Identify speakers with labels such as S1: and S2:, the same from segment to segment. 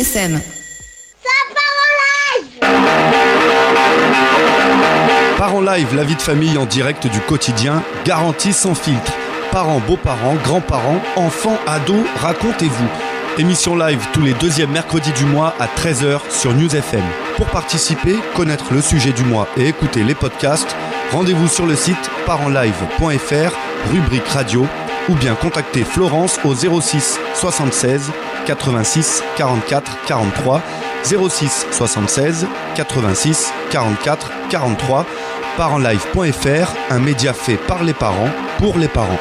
S1: FM.
S2: Parents Live, la vie de famille en direct du quotidien, garantie sans filtre. Parents, beaux-parents, grands-parents, enfants, ados, racontez-vous. Émission live tous les deuxièmes mercredis du mois à 13h sur News FM. Pour participer, connaître le sujet du mois et écouter les podcasts, rendez-vous sur le site parentslive.fr, rubrique radio, ou bien contactez Florence au 06 76 86 44 43, 06 76 86 44 43, parentslive.fr, un média fait par les parents, pour les parents.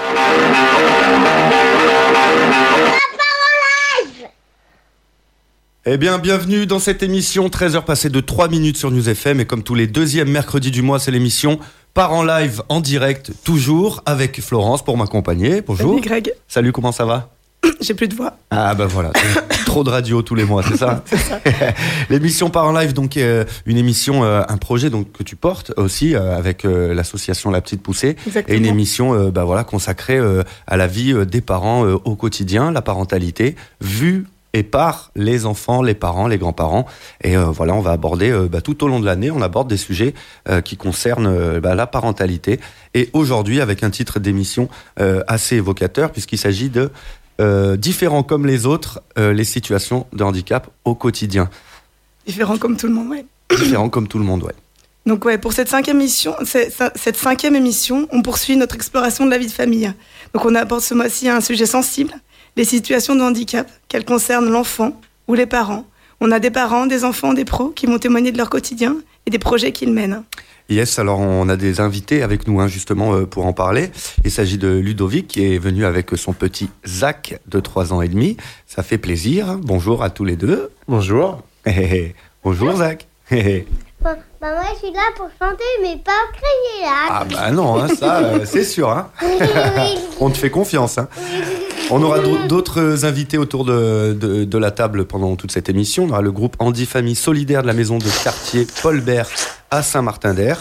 S2: Eh bien, bienvenue dans cette émission, 13h passées de 3 minutes sur News FM, et comme tous les deuxièmes mercredis du mois, c'est l'émission Parents Live en direct, toujours avec Florence pour m'accompagner. Bonjour.
S3: Salut Greg.
S2: Salut, comment ça va ?
S3: J'ai plus de voix.
S2: Ah bah voilà, trop de radio tous les mois, c'est ça.
S3: C'est ça.
S2: L'émission Parents Live, donc une émission, un projet donc que tu portes aussi avec l'association La Petite Poussée.
S3: Exactement.
S2: Et une émission consacrée à la vie des parents au quotidien, la parentalité, vue et par les enfants, les parents, les grands-parents. Et on va aborder tout au long de l'année, on aborde des sujets qui concernent la parentalité. Et aujourd'hui, avec un titre d'émission assez évocateur, puisqu'il s'agit de différents comme les autres, les situations de handicap au quotidien.
S3: Différent comme tout le monde, ouais.
S2: Différents comme tout le monde, ouais.
S3: Donc ouais, pour cette cinquième émission, on poursuit notre exploration de la vie de famille. Donc on aborde ce mois-ci un sujet sensible, les situations de handicap, qu'elles concernent l'enfant ou les parents. On a des parents, des enfants, des pros qui vont témoigner de leur quotidien et des projets qu'ils mènent.
S2: Yes, alors on a des invités avec nous justement pour en parler. Il s'agit de Ludovic qui est venu avec son petit Zach de 3 ans et demi. Ça fait plaisir. Bonjour à tous les deux.
S4: Bonjour.
S2: Bonjour Zach.
S5: Moi je suis là pour chanter mais pas crier là.
S2: Ah bah non, ça c'est sûr. Hein. On te fait confiance. Hein. On aura d'autres invités autour de la table pendant toute cette émission. On aura le groupe Handi Famille Solidaire de la maison de quartier Paul Bert à Saint-Martin-d'Air.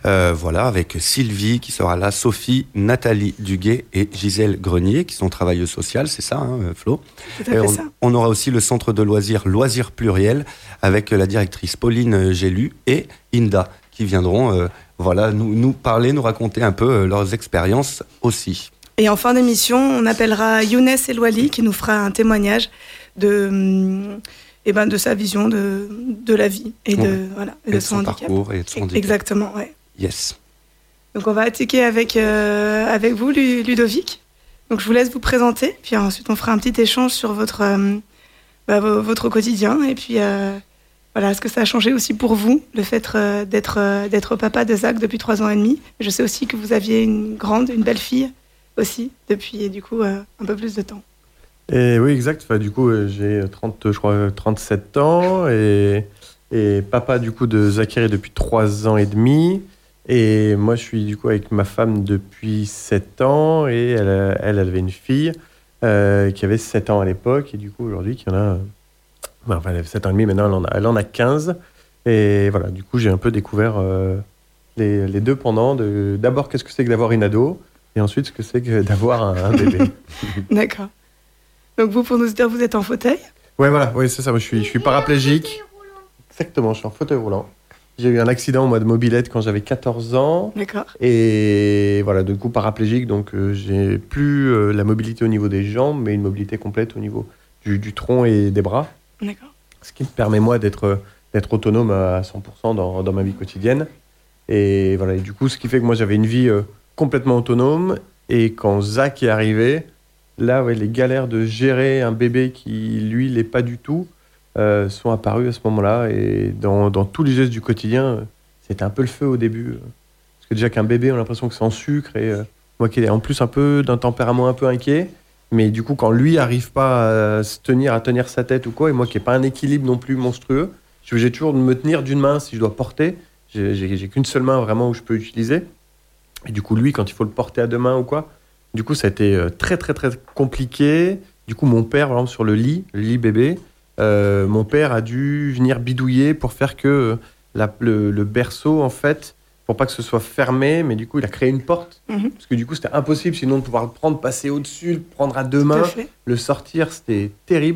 S2: Avec Sylvie qui sera là, Sophie, Nathalie Duguet et Gisèle Grenier qui sont travailleuses sociales, c'est ça, hein, Flo ?
S3: Tout à fait ça.
S2: On aura aussi le centre de loisirs pluriel avec la directrice Pauline Gélu et Inda qui viendront nous parler, nous raconter un peu leurs expériences aussi.
S3: Et en fin d'émission, on appellera Younes Elouali qui nous fera un témoignage de sa vision de la vie et de son handicap.
S2: Parcours et de son handicap.
S3: Exactement, ouais.
S2: Yes.
S3: Donc on va attaquer avec vous, Ludovic. Donc je vous laisse vous présenter, puis ensuite on fera un petit échange sur votre quotidien et puis ce que ça a changé aussi pour vous, le fait d'être papa de Zach depuis 3 ans et demi. Je sais aussi que vous aviez une belle fille aussi depuis du coup un peu plus de temps.
S4: Et oui, exact. Enfin, du coup, j'ai 37 ans et papa du coup de Zachary depuis 3 ans et demi. Et moi, je suis du coup avec ma femme depuis 7 ans et elle avait une fille qui avait 7 ans à l'époque et du coup aujourd'hui qui en a... elle avait 7 ans et demi, maintenant elle en a 15. Et voilà, du coup, j'ai un peu découvert les deux pendant. D'abord, qu'est-ce que c'est que d'avoir une ado et ensuite, ce que c'est que d'avoir un bébé.
S3: D'accord. Donc vous, pour nous dire, vous êtes en fauteuil ?
S4: Ouais, voilà, oui, c'est ça. Moi, je suis paraplégique. Exactement, je suis en fauteuil roulant. J'ai eu un accident, moi, de mobilette quand j'avais 14 ans.
S3: D'accord.
S4: Et voilà, du coup, paraplégique, donc j'ai plus la mobilité au niveau des jambes, mais une mobilité complète au niveau du tronc et des bras.
S3: D'accord.
S4: Ce qui me permet, moi, d'être autonome à 100% dans ma vie quotidienne. Et voilà, et du coup, ce qui fait que moi, j'avais une vie complètement autonome. Et quand Zach est arrivé, là, les galères de gérer un bébé qui, lui, l'est pas du tout, sont apparues à ce moment-là. Et dans tous les gestes du quotidien, c'était un peu le feu au début. Parce que déjà qu'un bébé, on a l'impression que c'est en sucre. Et moi qui ai en plus un peu d'un tempérament un peu inquiet, mais du coup, quand lui arrive pas à tenir sa tête ou quoi, et moi qui n'ai pas un équilibre non plus monstrueux, je suis obligé toujours de me tenir d'une main si je dois porter. J'ai qu'une seule main vraiment où je peux utiliser. Et du coup, lui, quand il faut le porter à 2 mains ou quoi, du coup, ça a été très, très, très compliqué. Du coup, mon père, par exemple, sur le lit bébé, mon père a dû venir bidouiller pour faire que le berceau, en fait, pour pas que ce soit fermé, mais du coup, il a créé une porte. Parce que du coup, c'était impossible sinon de pouvoir le prendre, passer au-dessus, le prendre à 2 mains, le sortir, c'était terrible.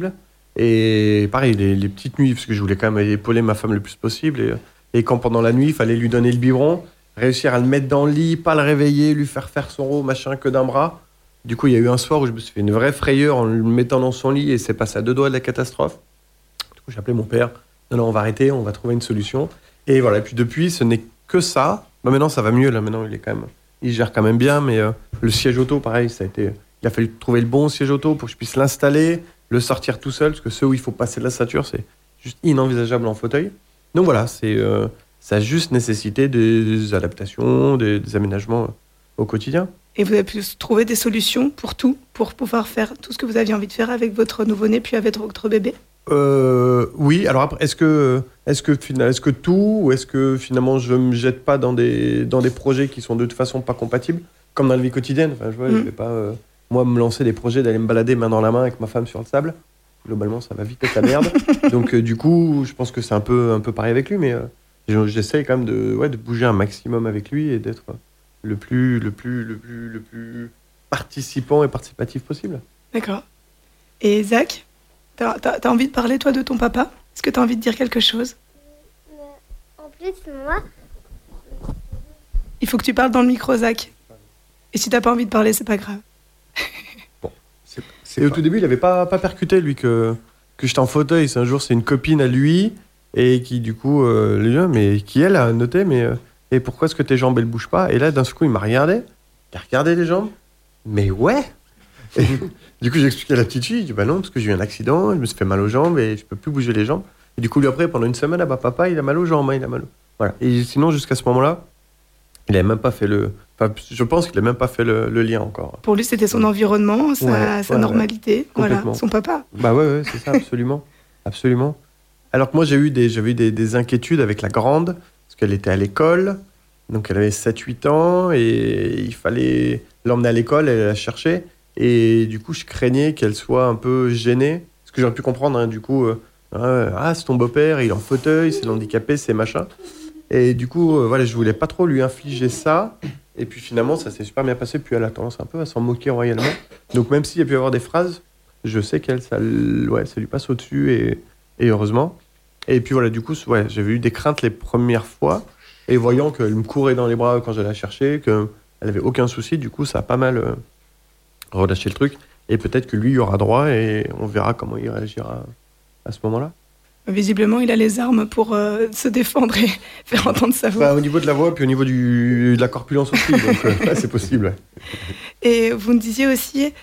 S4: Et pareil, les petites nuits, parce que je voulais quand même épauler ma femme le plus possible. Et quand pendant la nuit, il fallait lui donner le biberon, réussir à le mettre dans le lit, pas le réveiller, lui faire faire son rôle, machin, que d'un bras. Du coup, il y a eu un soir où je me suis fait une vraie frayeur en le mettant dans son lit et c'est passé à 2 doigts de la catastrophe. Du coup, j'ai appelé mon père. Non, on va arrêter, on va trouver une solution. Et voilà, et puis depuis, ce n'est que ça. Bah, maintenant, ça va mieux. Là, maintenant, il gère quand même bien, mais le siège auto, pareil, il a fallu trouver le bon siège auto pour que je puisse l'installer, le sortir tout seul, parce que ceux où il faut passer de la ceinture, c'est juste inenvisageable en fauteuil. Donc voilà, ça a juste nécessité des adaptations, des aménagements au quotidien.
S3: Et vous avez pu trouver des solutions pour tout, pour pouvoir faire tout ce que vous aviez envie de faire avec votre nouveau-né, puis avec votre bébé?
S4: Oui, alors après, est-ce que tout, ou est-ce que finalement je me jette pas dans des projets qui sont de toute façon pas compatibles, comme dans la vie quotidienne. Enfin, je vais pas, moi, me lancer des projets d'aller me balader main dans la main avec ma femme sur le sable. Globalement, ça va vite être la merde. Donc, du coup, je pense que c'est un peu pareil avec lui, mais j'essaie quand même de bouger un maximum avec lui et d'être le plus participant et participatif possible.
S3: D'accord. Et Zach, t'as envie de parler, toi, de ton papa? Est-ce que t'as envie de dire quelque chose?
S5: En plus, moi...
S3: Il faut que tu parles dans le micro, Zach. Et si t'as pas envie de parler, c'est pas grave.
S4: Bon, et au tout début, il avait pas percuté, lui, que j'étais en fauteuil. Un jour, c'est une copine à lui, et qui, du coup, lui dit, mais qui, elle, a noté, mais... et pourquoi est-ce que tes jambes, elles bougent pas? Et là, d'un coup, il m'a regardé. Il a regardé les jambes. Mais ouais. Et, du coup, j'ai expliqué à la petite fille. Je dis, bah non, parce que j'ai eu un accident, je me suis fait mal aux jambes et je peux plus bouger les jambes. Et du coup, lui, après, pendant une semaine, papa, il a mal aux jambes, il a mal. Voilà. Et sinon, jusqu'à ce moment-là, il avait même pas fait Enfin, je pense qu'il a même pas fait le lien encore.
S3: Pour lui, c'était son environnement, sa normalité. Voilà, son papa.
S4: Bah ouais, c'est ça, absolument. Absolument. Alors que moi, j'avais eu des inquiétudes avec la grande, parce qu'elle était à l'école, donc elle avait 7-8 ans, et il fallait l'emmener à l'école, elle la chercher, et du coup, je craignais qu'elle soit un peu gênée, ce que j'aurais pu comprendre, hein, du coup, c'est ton beau-père, il est en fauteuil, c'est handicapé, c'est machin. Et du coup, voilà, je voulais pas trop lui infliger ça, et puis finalement, ça s'est super bien passé, puis elle a tendance un peu à s'en moquer royalement. Donc même s'il y a pu y avoir des phrases, je sais qu'elle, ça lui passe au-dessus, et heureusement. Et puis voilà, du coup, j'avais eu des craintes les premières fois, et voyant qu'elle me courait dans les bras quand j'allais la chercher, qu'elle avait aucun souci, du coup, ça a pas mal relâché le truc. Et peut-être que lui, il y aura droit, et on verra comment il réagira à ce moment-là.
S3: Visiblement, il a les armes pour se défendre et faire entendre sa voix.
S4: Au niveau de la voix, puis au niveau de la corpulence aussi, donc c'est possible. Ouais.
S3: Et vous me disiez aussi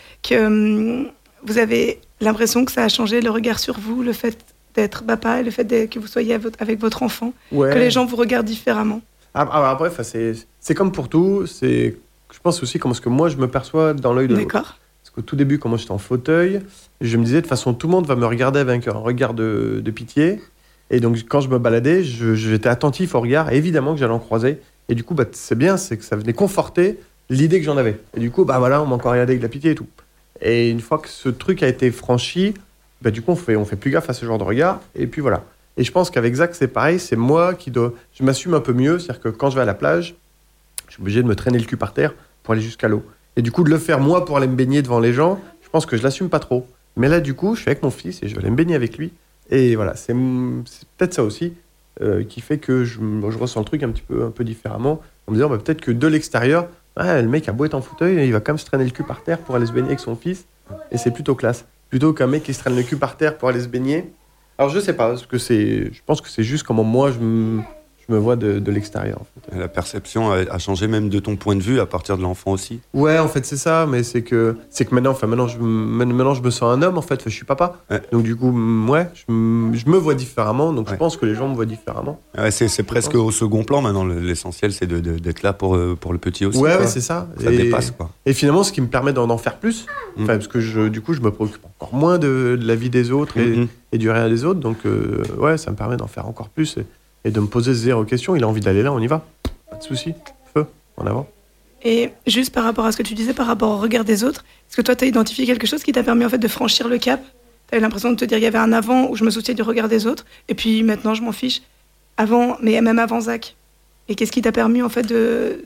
S3: que vous avez l'impression que ça a changé le regard sur vous, le fait d'être papa et le fait que vous soyez avec votre enfant, que les gens vous regardent différemment.
S4: Après, c'est comme pour tout, je pense aussi comment est-ce que moi je me perçois dans l'œil de l'autre.
S3: D'accord.
S4: Parce qu'au tout début, quand moi j'étais en fauteuil, je me disais de toute façon tout le monde va me regarder avec un regard de pitié. Et donc quand je me baladais, j'étais attentif au regard, et évidemment que j'allais en croiser. Et du coup, c'est bien, c'est que ça venait conforter l'idée que j'en avais. Et du coup, voilà, on m'a encore regardé avec de la pitié et tout. Et une fois que ce truc a été franchi, du coup, on fait plus gaffe à ce genre de regard. Et puis voilà. Et je pense qu'avec Zach, c'est pareil, c'est moi je m'assume un peu mieux. C'est-à-dire que quand je vais à la plage, je suis obligé de me traîner le cul par terre pour aller jusqu'à l'eau. Et du coup, de le faire moi pour aller me baigner devant les gens, je pense que je l'assume pas trop. Mais là, du coup, je suis avec mon fils et je vais aller me baigner avec lui. Et voilà, c'est peut-être ça aussi qui fait que je ressens le truc un peu différemment, en me disant peut-être que de l'extérieur, le mec a beau être en fauteuil, il va quand même se traîner le cul par terre pour aller se baigner avec son fils. Et c'est plutôt classe. Plutôt qu'un mec qui se traîne le cul par terre pour aller se baigner. Alors je sais pas, parce que je pense que c'est juste comment moi je me vois de l'extérieur. En fait.
S2: La perception a changé même de ton point de vue à partir de l'enfant aussi.
S4: Ouais, en fait c'est ça, mais c'est que maintenant je me sens un homme en fait, je suis papa. Ouais. Donc du coup, je me vois différemment, donc je pense que les gens me voient différemment.
S2: Ouais, c'est presque au second plan maintenant, l'essentiel c'est d'être là pour le petit aussi.
S4: Ouais, c'est ça.
S2: Ça dépasse quoi.
S4: Et finalement, ce qui me permet d'en faire plus, parce que je me préoccupe encore moins de la vie des autres et du rien des autres, donc ça me permet d'en faire encore plus. Et de me poser zéro question, il a envie d'aller là, on y va. Pas de souci, feu, en avant.
S3: Et juste par rapport à ce que tu disais, par rapport au regard des autres, est-ce que toi, tu as identifié quelque chose qui t'a permis en fait de franchir le cap? Tu as eu l'impression de te dire, il y avait un avant où je me souciais du regard des autres, et puis maintenant, je m'en fiche. Mais même avant Zach. Et qu'est-ce qui t'a permis en fait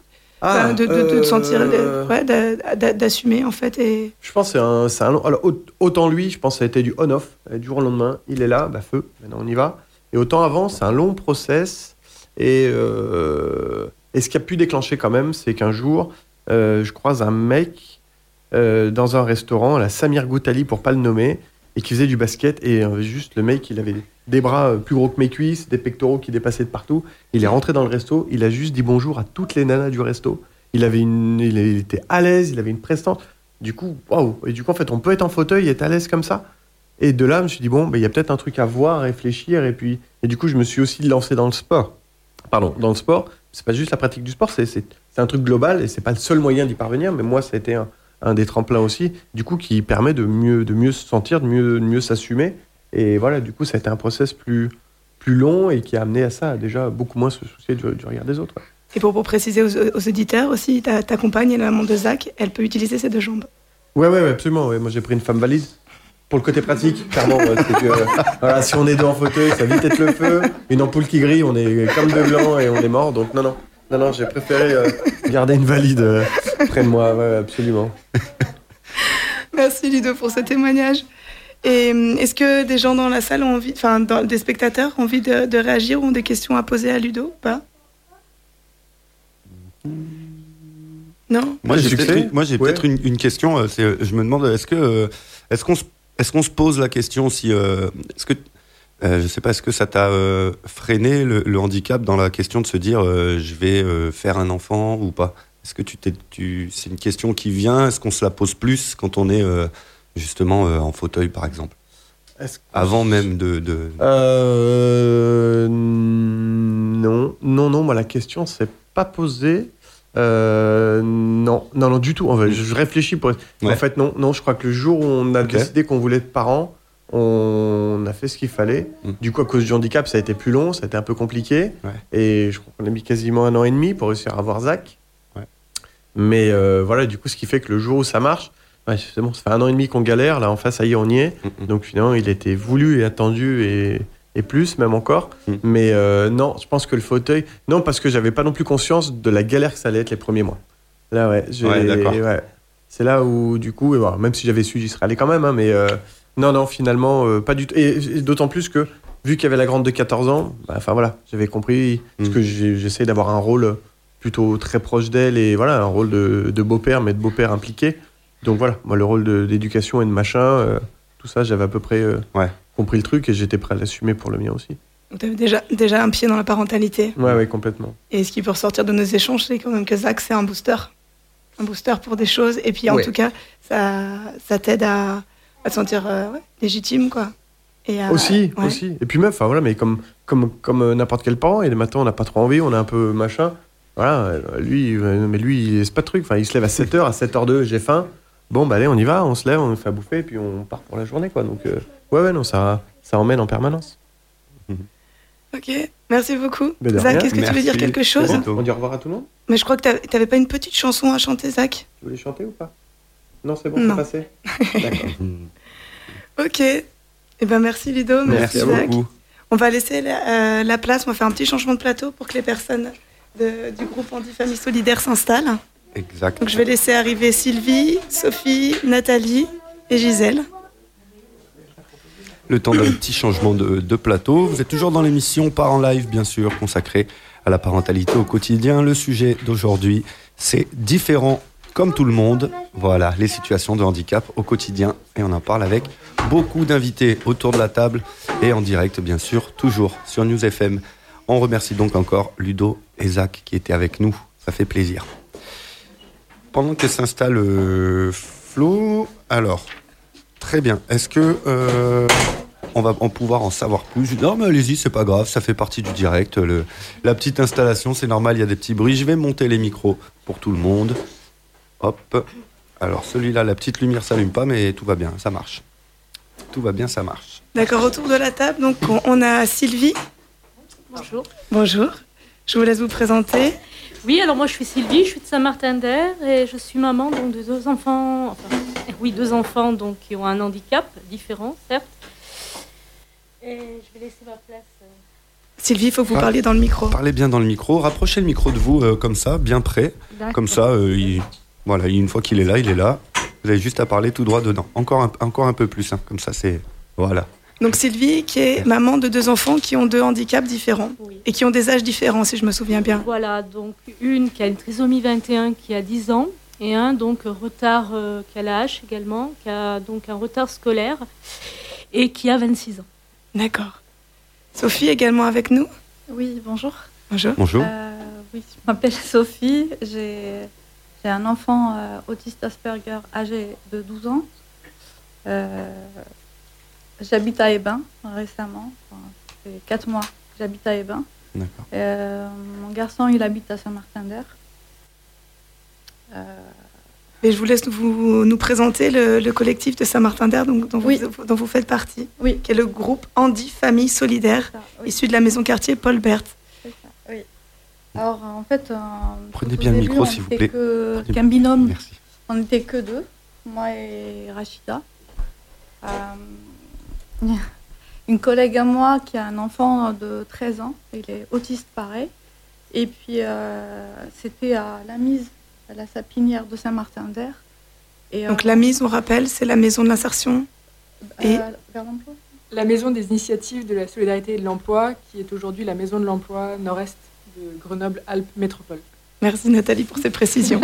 S3: de sentir, d'assumer en fait. Et...
S4: Je pense que c'est un long... Alors, autant lui, je pense que ça a été du on-off, du jour au lendemain. Il est là, feu, maintenant on y va. Et autant avant, c'est un long process. Et ce qui a pu déclencher quand même, c'est qu'un jour, je croise un mec dans un restaurant, la Samir Goutali pour pas le nommer, et qui faisait du basket. Et juste le mec, il avait des bras plus gros que mes cuisses, des pectoraux qui dépassaient de partout. Il est rentré dans le resto, il a juste dit bonjour à toutes les nanas du resto. Il était à l'aise, il avait une prestance. Du coup, waouh! Et du coup, en fait, on peut être en fauteuil et être à l'aise comme ça. Et de là, je me suis dit, bon, il y a peut-être un truc à voir, à réfléchir. Et du coup, je me suis aussi lancé dans le sport. Dans le sport, c'est pas juste la pratique du sport, c'est un truc global et c'est pas le seul moyen d'y parvenir. Mais moi, ça a été un des tremplins aussi, du coup, qui permet de mieux se sentir, de mieux s'assumer. Et voilà, du coup, ça a été un process plus long et qui a amené à ça, à déjà beaucoup moins se soucier du regard des autres. Ouais.
S3: Et pour préciser aux auditeurs aussi, ta compagne, la maman de Zach, elle peut utiliser ses deux jambes.
S4: Ouais, absolument. Ouais. Moi, j'ai pris une femme valide. Pour le côté pratique, clairement, voilà, si on est deux en fauteuil, ça va vite être le feu. Une ampoule qui grille, on est comme deux blancs et on est mort. Donc non, j'ai préféré garder une valide près de moi, ouais, absolument.
S3: Merci Ludo pour ce témoignage. Et est-ce que des gens dans la salle ont envie, des spectateurs ont envie de réagir ou ont des questions à poser à Ludo ou pas? Non.
S2: Moi j'ai peut-être une question. Je me demande est-ce qu'on se pose la question si je sais pas, est-ce que ça t'a freiné le handicap dans la question de se dire je vais faire un enfant ou pas? Est-ce que c'est une question qui vient? Est-ce qu'on se la pose plus quand on est justement en fauteuil par exemple? Avant même de...
S4: Non, moi la question s'est pas posée. Non, du tout. En fait, je réfléchis pour... En fait, non, je crois que le jour où on a décidé qu'on voulait être parents, on a fait ce qu'il fallait. Du coup, à cause du handicap, ça a été plus long, ça a été un peu compliqué. Ouais. Et je crois qu'on a mis quasiment 1 an et demi pour réussir à avoir Zach. Ouais. Mais voilà, du coup, ce qui fait que le jour où ça marche, c'est bon, ça fait 1 an et demi qu'on galère, là, enfin, ça y est, on y est. Donc finalement, il était voulu et attendu et plus, même encore. Mais non, je pense que le fauteuil... Non, parce que j'avais pas non plus conscience de la galère que ça allait être les premiers mois. Là, d'accord. C'est là où, du coup, même si j'avais su, j'y serais allé quand même, mais non, finalement, pas du tout. Et d'autant plus que, vu qu'il y avait la grande de 14 ans, voilà, j'avais compris, parce que j'essaie d'avoir un rôle plutôt très proche d'elle, et voilà, un rôle de beau-père, mais de beau-père impliqué. Donc voilà, moi, le rôle d'éducation et de machin, tout ça, j'avais à peu près... compris le truc et j'étais prêt à l'assumer pour le mien aussi.
S3: Donc tu avais déjà un pied dans la parentalité.
S4: Ouais, complètement.
S3: Et ce qui peut ressortir de nos échanges, c'est quand même que Zach, c'est un booster. Un booster pour des choses. Et puis en tout cas, ça t'aide à te sentir légitime, quoi. Et aussi. Et puis même, mais comme n'importe quel parent, et maintenant on n'a pas trop envie, on est un peu machin. Voilà, lui, il laisse pas de truc. Enfin, il se lève à 7h, à 7h02, j'ai faim. Bon, allez, on y va, on se lève, on fait à bouffer, et puis on part pour la journée, quoi. Donc, ça emmène en permanence. Ok, merci beaucoup. Zach, est-ce que tu veux dire quelque chose?
S4: On dit au revoir à tout le monde?
S3: Mais je crois que tu n'avais pas une petite chanson à chanter, Zach?
S4: Tu voulais chanter ou pas? Non, c'est bon, c'est passé. D'accord.
S3: Ok. Eh ben, merci Ludo, merci Zach.
S2: Beaucoup.
S3: On va laisser la place, on va faire un petit changement de plateau pour que les personnes du groupe Andy Famille Solidaire s'installent.
S2: Exact.
S3: Donc je vais laisser arriver Sylvie, Sophie, Nathalie et Gisèle.
S2: Le temps d'un petit changement de plateau. Vous êtes toujours dans l'émission Parents Live, bien sûr, consacrée à la parentalité au quotidien. Le sujet d'aujourd'hui, c'est différent comme tout le monde. Voilà, les situations de handicap au quotidien. Et on en parle avec beaucoup d'invités autour de la table et en direct, bien sûr, toujours sur News FM. On remercie donc encore Ludo et Zach qui étaient avec nous. Ça fait plaisir. Pendant que s'installe Flo, alors, très bien. Est-ce que on va pouvoir en savoir plus? Non, mais allez-y, c'est pas grave, ça fait partie du direct. La petite installation, c'est normal, il y a des petits bruits. Je vais monter les micros pour tout le monde. Hop. Alors, celui-là, la petite lumière s'allume pas, mais tout va bien, ça marche. Tout va bien, ça marche.
S3: D'accord, autour de la table, donc on a Sylvie.
S1: Bonjour.
S3: Bonjour. Je vous laisse vous présenter.
S1: Oui, alors moi je suis Sylvie, je suis de Saint-Martin-d'Air et je suis maman donc, de 2 enfants, deux enfants donc, qui ont un handicap différent, certes. Et je vais laisser ma place.
S3: Sylvie, il faut que vous parliez dans le micro.
S2: Parlez bien dans le micro, rapprochez le micro de vous comme ça, bien près.
S1: D'accord.
S2: Comme ça, voilà, une fois qu'il est là, il est là. Vous avez juste à parler tout droit dedans. Encore un peu plus, hein. Comme ça, c'est... Voilà.
S3: Donc Sylvie, qui est maman de 2 enfants qui ont 2 handicaps différents
S1: Oui.
S3: et qui ont des âges différents, si je me souviens bien.
S1: Voilà, donc une qui a une trisomie 21 qui a 10 ans et un donc retard qui a l'âge également, qui a donc un retard scolaire et qui a 26 ans.
S3: D'accord. Sophie également avec nous.
S6: Oui, bonjour.
S3: Bonjour.
S2: Bonjour.
S6: Oui, je m'appelle Sophie. J'ai un enfant autiste Asperger âgé de 12 ans. J'habite à Hébin récemment. Enfin, ça fait 4 mois que j'habite à Hébin.
S2: D'accord.
S6: Mon garçon, il habite à Saint-Martin-d'Air.
S3: Et je vous laisse nous présenter le collectif de Saint-Martin-d'Air dont vous faites partie,
S6: Oui.
S3: qui est le groupe Handi Famille Solidaire,
S6: Ça, oui,
S3: issu de la maison quartier Paul Bert.
S6: c'est ça, oui. Alors, en fait,
S2: Prenez
S6: tout au
S2: bien le
S6: début,
S2: micro,
S6: on
S2: s'il vous
S6: était
S2: plaît.
S6: qu'un binôme.
S2: Merci.
S6: On n'était que 2, moi et Rachida. Une collègue à moi qui a un enfant de 13 ans, il est autiste pareil. Et puis c'était à la mise, à la sapinière de Saint-Martin-d'Air. Et,
S3: Donc la mise, on rappelle, c'est la maison de l'insertion. et-
S6: vers l'emploi.
S7: La maison des initiatives de la solidarité et de l'emploi, qui est aujourd'hui la maison de l'emploi nord-est de Grenoble-Alpes Métropole.
S3: Merci Nathalie pour ces précisions.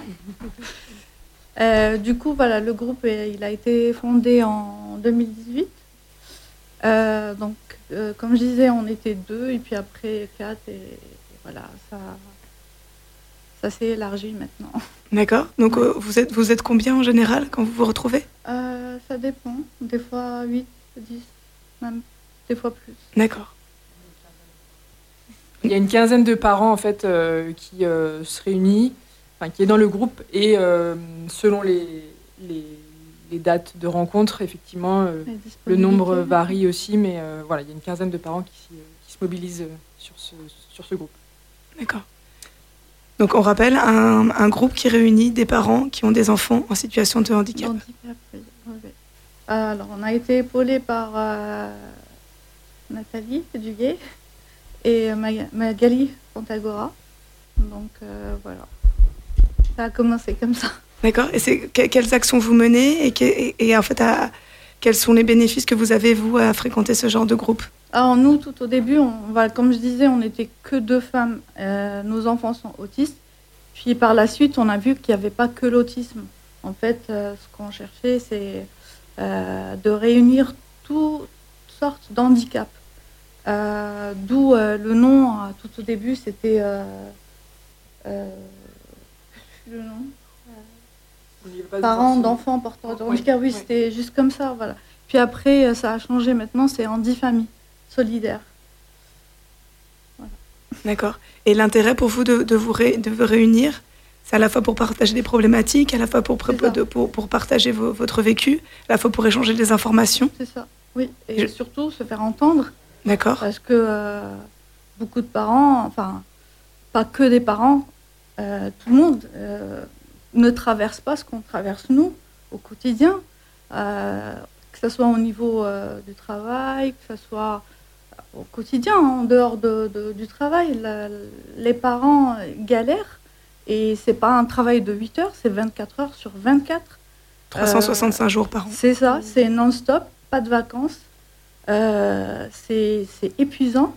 S6: Du coup, voilà, le groupe il a été fondé en 2018. Donc, comme je disais, on était 2 et puis après 4 et voilà, ça s'est élargi maintenant.
S3: D'accord. Donc vous êtes combien en général quand vous vous retrouvez?
S6: Ça dépend, des fois 8, 10, même des fois plus.
S3: D'accord.
S7: Il y a une quinzaine de parents en fait qui se réunissent, enfin, qui est dans le groupe et selon les dates de rencontre, effectivement, le nombre varie aussi, mais voilà, il y a une quinzaine de parents qui se mobilisent sur ce groupe.
S3: D'accord. Donc on rappelle un groupe qui réunit des parents qui ont des enfants en situation de handicap.
S6: Handicap, oui. Oui. Alors, on a été épaulés par Nathalie Duguay et Magali Pantagora. Donc, voilà. Ça a commencé comme ça.
S3: D'accord. Et quelles actions vous menez et en fait, quels sont les bénéfices que vous avez, vous, à fréquenter ce genre de groupe?
S6: Alors, nous, tout au début, comme je disais, on n'était que 2 femmes. Nos enfants sont autistes. Puis, par la suite, on a vu qu'il n'y avait pas que l'autisme. En fait, ce qu'on cherchait, c'est de réunir toutes sortes d'handicaps. D'où le nom, tout au début, c'était... le nom parents d'enfants porteurs de handicap, oui, c'était juste comme ça, voilà. Puis après, ça a changé, maintenant, c'est Handi Famille Solidaire. Voilà.
S3: D'accord. Et l'intérêt pour vous de vous réunir, c'est à la fois pour partager des problématiques, à la fois pour partager votre vécu, à la fois pour échanger des informations.
S6: C'est ça, oui. Et surtout, se faire entendre.
S3: D'accord.
S6: Parce que beaucoup de parents, enfin, pas que des parents, tout le monde ne traverse pas ce qu'on traverse nous au quotidien, que ce soit au niveau du travail, que ce soit au quotidien, en dehors du travail. Les parents galèrent et c'est pas un travail de 8 heures, c'est 24 heures sur 24.
S3: 365 jours par an.
S6: C'est ça, c'est non-stop, pas de vacances. C'est épuisant.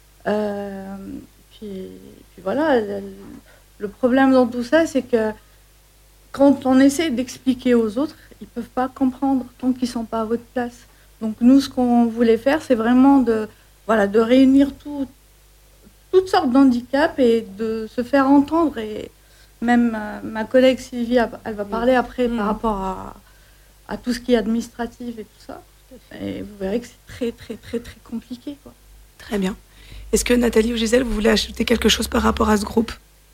S6: Puis voilà, le problème dans tout ça, c'est que quand on essaie d'expliquer aux autres, ils ne peuvent pas comprendre tant qu'ils ne sont pas à votre place. Donc nous, ce qu'on voulait faire, c'est vraiment de réunir toutes sortes d'handicaps et de se faire entendre. Et même ma collègue Sylvie, elle va parler après par rapport à tout ce qui est administratif et tout ça. Et vous verrez que c'est très, très, très, très compliqué, quoi.
S3: Très bien. Est-ce que Nathalie ou Gisèle, vous voulez ajouter quelque chose par rapport à ce groupe?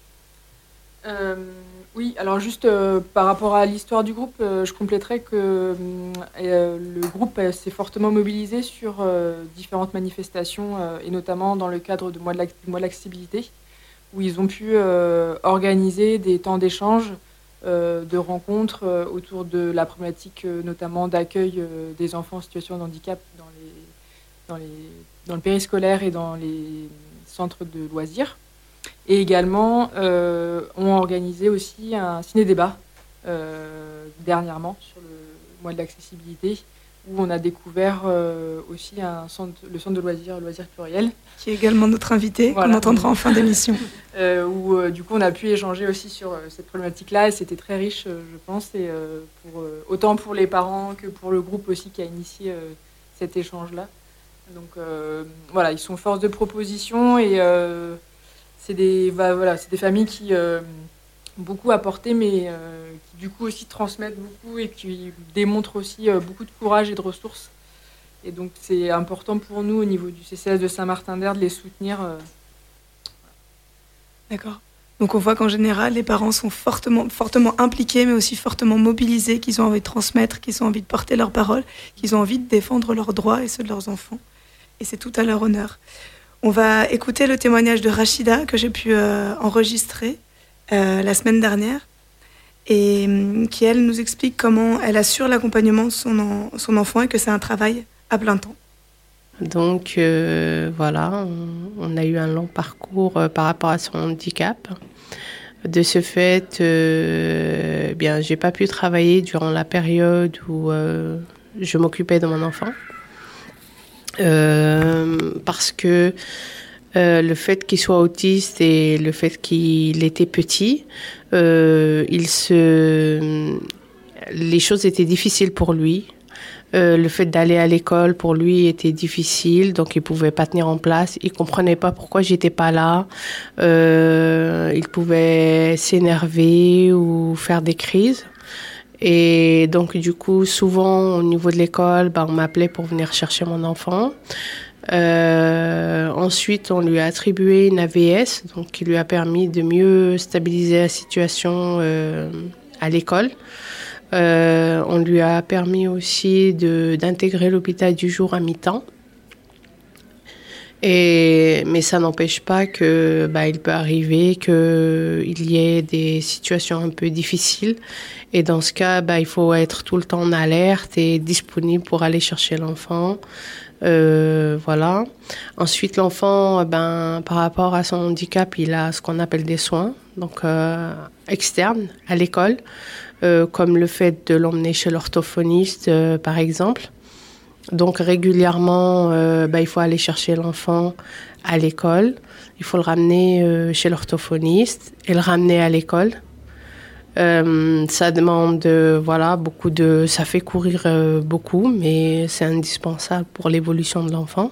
S7: Oui, alors juste par rapport à l'histoire du groupe, je compléterais que le groupe s'est fortement mobilisé sur différentes manifestations, et notamment dans le cadre du mois de l'accessibilité, où ils ont pu organiser des temps d'échange, de rencontres autour de la problématique notamment d'accueil des enfants en situation de handicap dans le périscolaire et dans les centres de loisirs. Et également, ont organisé aussi un ciné-débat dernièrement sur le mois de l'accessibilité, où on a découvert aussi le centre de loisirs pluriel. Qui est également notre invité, qu'on entendra en fin d'émission. Où du coup on a pu échanger aussi sur cette problématique-là, et c'était très riche, je pense, et autant pour les parents que pour le groupe aussi qui a initié cet échange-là. Donc voilà, ils sont force de proposition, et c'est des familles qui ont beaucoup apporté, mais qui du coup aussi transmettent beaucoup et qui démontrent aussi beaucoup de courage et de ressources. Et donc c'est important pour nous au niveau du CCAS de Saint-Martin-d'Hers de les soutenir. D'accord. Donc on voit qu'en général, les parents sont fortement impliqués, mais aussi fortement mobilisés, qu'ils ont envie de transmettre, qu'ils ont envie de porter leur parole, qu'ils ont envie de défendre leurs droits et ceux de leurs enfants. Et c'est tout à leur honneur. On va écouter le témoignage de Rachida, que j'ai pu enregistrer la semaine dernière, et qui, elle, nous explique comment elle assure l'accompagnement de son enfant et que c'est un travail à plein temps.
S8: Donc voilà, on a eu un long parcours par rapport à son handicap. De ce fait, j'ai pas pu travailler durant la période où je m'occupais de mon enfant. Parce que le fait qu'il soit autiste et le fait qu'il était petit, les choses étaient difficiles pour lui. Le fait d'aller à l'école pour lui était difficile, donc il pouvait pas tenir en place. Il comprenait pas pourquoi j'étais pas là. Il pouvait s'énerver ou faire des crises. Et donc du coup, souvent au niveau de l'école, on m'appelait pour venir chercher mon enfant. Ensuite, on lui a attribué une AVS, donc qui lui a permis de mieux stabiliser la situation à l'école. On lui a permis aussi d'intégrer l'hôpital du jour à mi-temps. Mais ça n'empêche pas que il peut arriver qu'il y ait des situations un peu difficiles. Et dans ce cas, il faut être tout le temps en alerte et disponible pour aller chercher l'enfant. Voilà. Ensuite, l'enfant, par rapport à son handicap, il a ce qu'on appelle des soins, donc externes à l'école, comme le fait de l'emmener chez l'orthophoniste, par exemple. Donc régulièrement, il faut aller chercher l'enfant à l'école. Il faut le ramener chez l'orthophoniste et le ramener à l'école. Ça demande ça fait courir beaucoup, mais c'est indispensable pour l'évolution de l'enfant.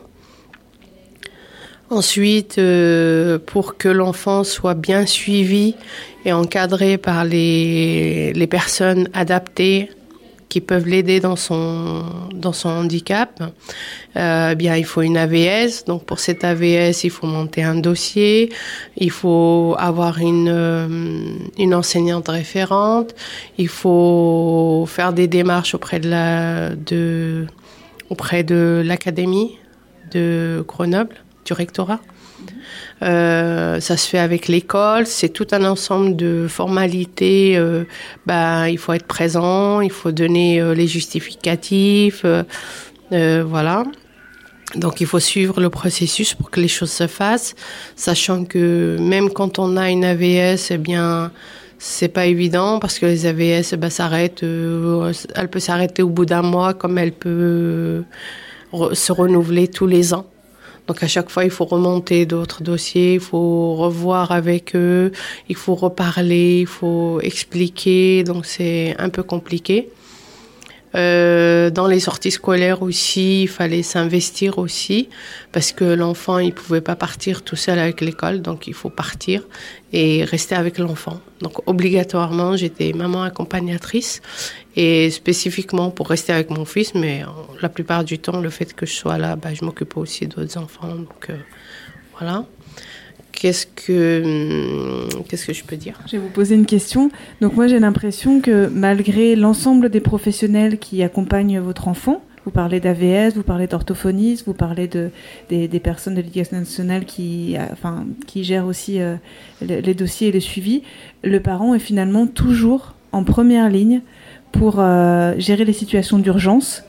S8: Ensuite, pour que l'enfant soit bien suivi et encadré par les personnes adaptées qui peuvent l'aider dans son handicap, il faut une AVS. Donc pour cette AVS, il faut monter un dossier, il faut avoir une enseignante référente, il faut faire des démarches auprès de l'académie de Grenoble, du rectorat. Ça se fait avec l'école, c'est tout un ensemble de formalités. Il faut être présent, il faut donner les justificatifs, voilà. Donc il faut suivre le processus pour que les choses se fassent, sachant que même quand on a une AVS, c'est pas évident parce que les AVS s'arrêtent, elle peut s'arrêter au bout d'un mois, comme elle peut se renouveler tous les ans. Donc à chaque fois, il faut remonter d'autres dossiers, il faut revoir avec eux, il faut reparler, il faut expliquer, donc c'est un peu compliqué. Dans les sorties scolaires aussi, il fallait s'investir aussi, parce que l'enfant, il pouvait pas partir tout seul avec l'école, donc il faut partir et rester avec l'enfant. Donc obligatoirement, j'étais maman accompagnatrice, et spécifiquement pour rester avec mon fils, mais la plupart du temps, le fait que je sois là, je m'occupe aussi d'autres enfants, donc voilà. Qu'est-ce que je peux dire ?
S9: Je vais vous poser une question. Donc moi, j'ai l'impression que malgré l'ensemble des professionnels qui accompagnent votre enfant, vous parlez d'AVS, vous parlez d'orthophonistes, vous parlez des personnes de l'Éducation nationale qui gèrent aussi les dossiers et les suivis, le parent est finalement toujours en première ligne pour gérer les situations d'urgence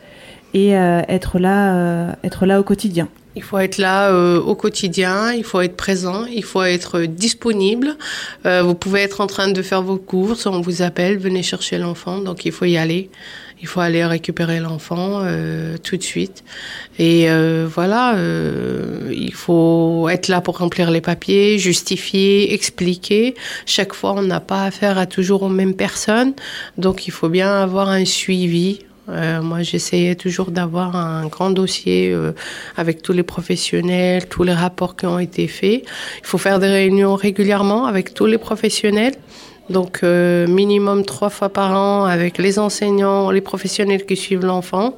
S9: et être là au quotidien.
S8: Il faut être là au quotidien, il faut être présent, il faut être disponible. Vous pouvez être en train de faire vos courses, on vous appelle, venez chercher l'enfant, donc il faut y aller. Il faut aller récupérer l'enfant tout de suite. Et voilà, il faut être là pour remplir les papiers, justifier, expliquer. Chaque fois, on n'a pas affaire à toujours aux mêmes personnes, donc il faut bien avoir un suivi. Moi, j'essayais toujours d'avoir un grand dossier avec tous les professionnels, tous les rapports qui ont été faits. Il faut faire des réunions régulièrement avec tous les professionnels. Donc, minimum 3 fois par an avec les enseignants, les professionnels qui suivent l'enfant.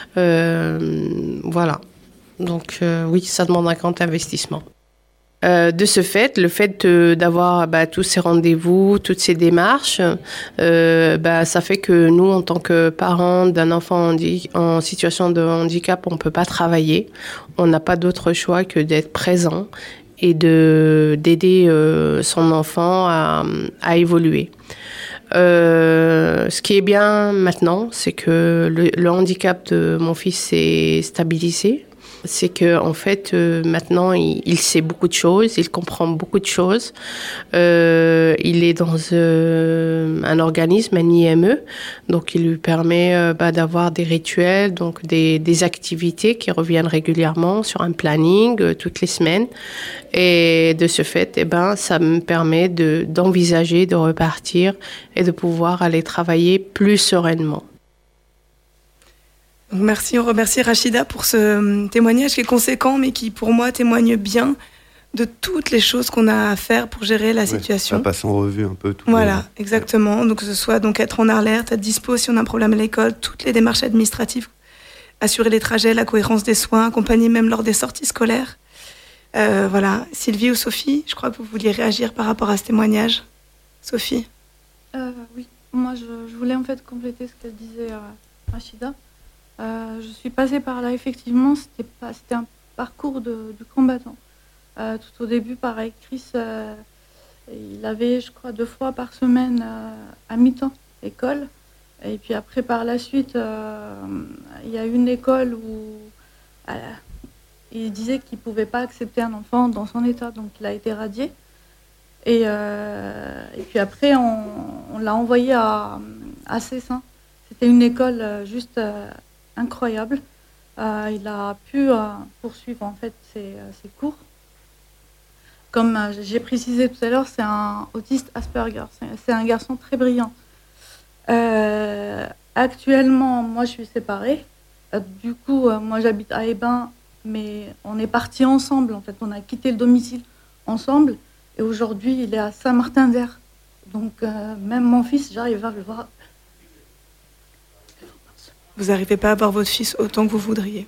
S8: Voilà. Donc, oui, ça demande un grand investissement. De ce fait, le fait d'avoir tous ces rendez-vous, toutes ces démarches, ça fait que nous, en tant que parents d'un enfant en situation de handicap, on ne peut pas travailler. On n'a pas d'autre choix que d'être présent et d'aider son enfant à évoluer. Ce qui est bien maintenant, c'est que le handicap de mon fils s'est stabilisé. C'est que en fait maintenant il sait beaucoup de choses, il comprend beaucoup de choses. Il est dans un organisme, un IME, donc il lui permet d'avoir des rituels, donc des activités qui reviennent régulièrement sur un planning toutes les semaines. Et de ce fait, ça me permet d'envisager de repartir et de pouvoir aller travailler plus sereinement.
S3: Donc merci, on remercie Rachida pour ce témoignage qui est conséquent, mais qui pour moi témoigne bien de toutes les choses qu'on a à faire pour gérer la situation.
S2: Ça passe en revue un peu tout.
S3: Voilà, exactement. Donc que ce soit être en alerte, être dispo si on a un problème à l'école, toutes les démarches administratives, assurer les trajets, la cohérence des soins, accompagner même lors des sorties scolaires. Voilà. Sylvie ou Sophie, je crois que vous vouliez réagir par rapport à ce témoignage. Sophie.
S6: Oui, moi je voulais en fait compléter ce qu'elle disait Rachida. Je suis passée par là, effectivement, c'était un parcours du combattant. Tout au début, pareil, Chris, il avait, je crois, 2 fois par semaine à mi-temps école. Et puis après, par la suite, il y a une école où il disait qu'il ne pouvait pas accepter un enfant dans son état, donc il a été radié. Et puis après, on l'a envoyé à Cessin. C'était une école juste... incroyable. Il a pu poursuivre en fait ses cours. Comme j'ai précisé tout à l'heure, c'est un autiste Asperger. C'est un garçon très brillant. Actuellement, moi je suis séparée. Du coup, moi j'habite à Hébin, mais on est partis ensemble. En fait, on a quitté le domicile ensemble. Et aujourd'hui, il est à Saint-Martin-d'Air. Donc, même mon fils, j'arrive à le voir.
S3: Vous n'arrivez pas à voir votre fils autant que vous voudriez.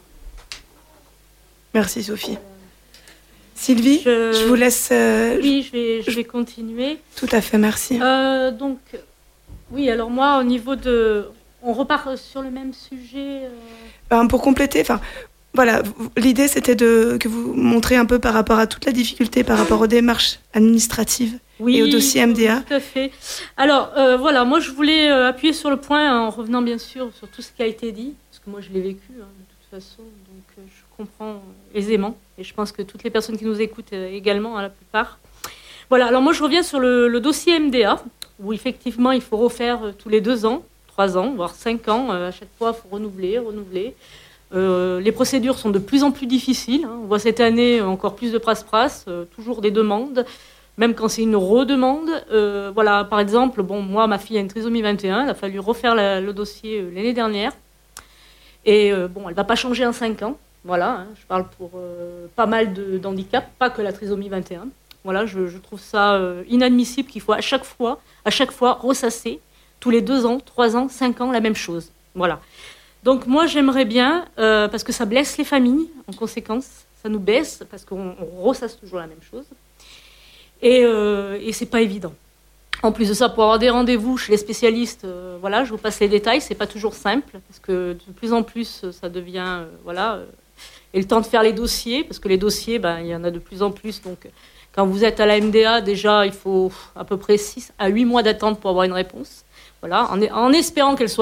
S3: Merci Sophie. Sylvie, je vous laisse...
S1: Oui, je vais continuer.
S3: Tout à fait, merci.
S1: Donc, oui, alors moi, au niveau de... On repart sur le même sujet
S3: Pour compléter, voilà, l'idée c'était que vous montrez un peu par rapport à toute la difficulté, par rapport aux démarches administratives et au dossier MDA.
S1: Tout à fait. Alors, voilà, moi je voulais appuyer sur le point en revenant bien sûr sur tout ce qui a été dit, parce que moi je l'ai vécu de toute façon, donc je comprends aisément, et je pense que toutes les personnes qui nous écoutent également, à la plupart. Voilà, alors moi je reviens sur le dossier MDA, où effectivement il faut refaire tous les 2 ans, 3 ans, voire 5 ans, à chaque fois il faut renouveler. Les procédures sont de plus en plus difficiles. On voit cette année encore plus de pras-pras, toujours des demandes, même quand c'est une redemande. Voilà, par exemple, moi, ma fille a une trisomie 21, il a fallu refaire le dossier l'année dernière. Et elle ne va pas changer en 5 ans. Voilà, je parle pour pas mal d'handicaps, pas que la trisomie 21. Voilà, je trouve ça inadmissible qu'il faut à chaque fois ressasser, tous les 2 ans, 3 ans, 5 ans, la même chose. Voilà. Donc moi j'aimerais bien, parce que ça blesse les familles, en conséquence, ça nous baisse, parce qu'on ressasse toujours la même chose, et c'est pas évident. En plus de ça, pour avoir des rendez-vous chez les spécialistes, voilà, je vous passe les détails, c'est pas toujours simple, parce que de plus en plus ça devient, et le temps de faire les dossiers, parce que les dossiers, il y en a de plus en plus, donc quand vous êtes à la MDA, déjà il faut à peu près 6 à 8 mois d'attente pour avoir une réponse, voilà, en espérant qu'elle soit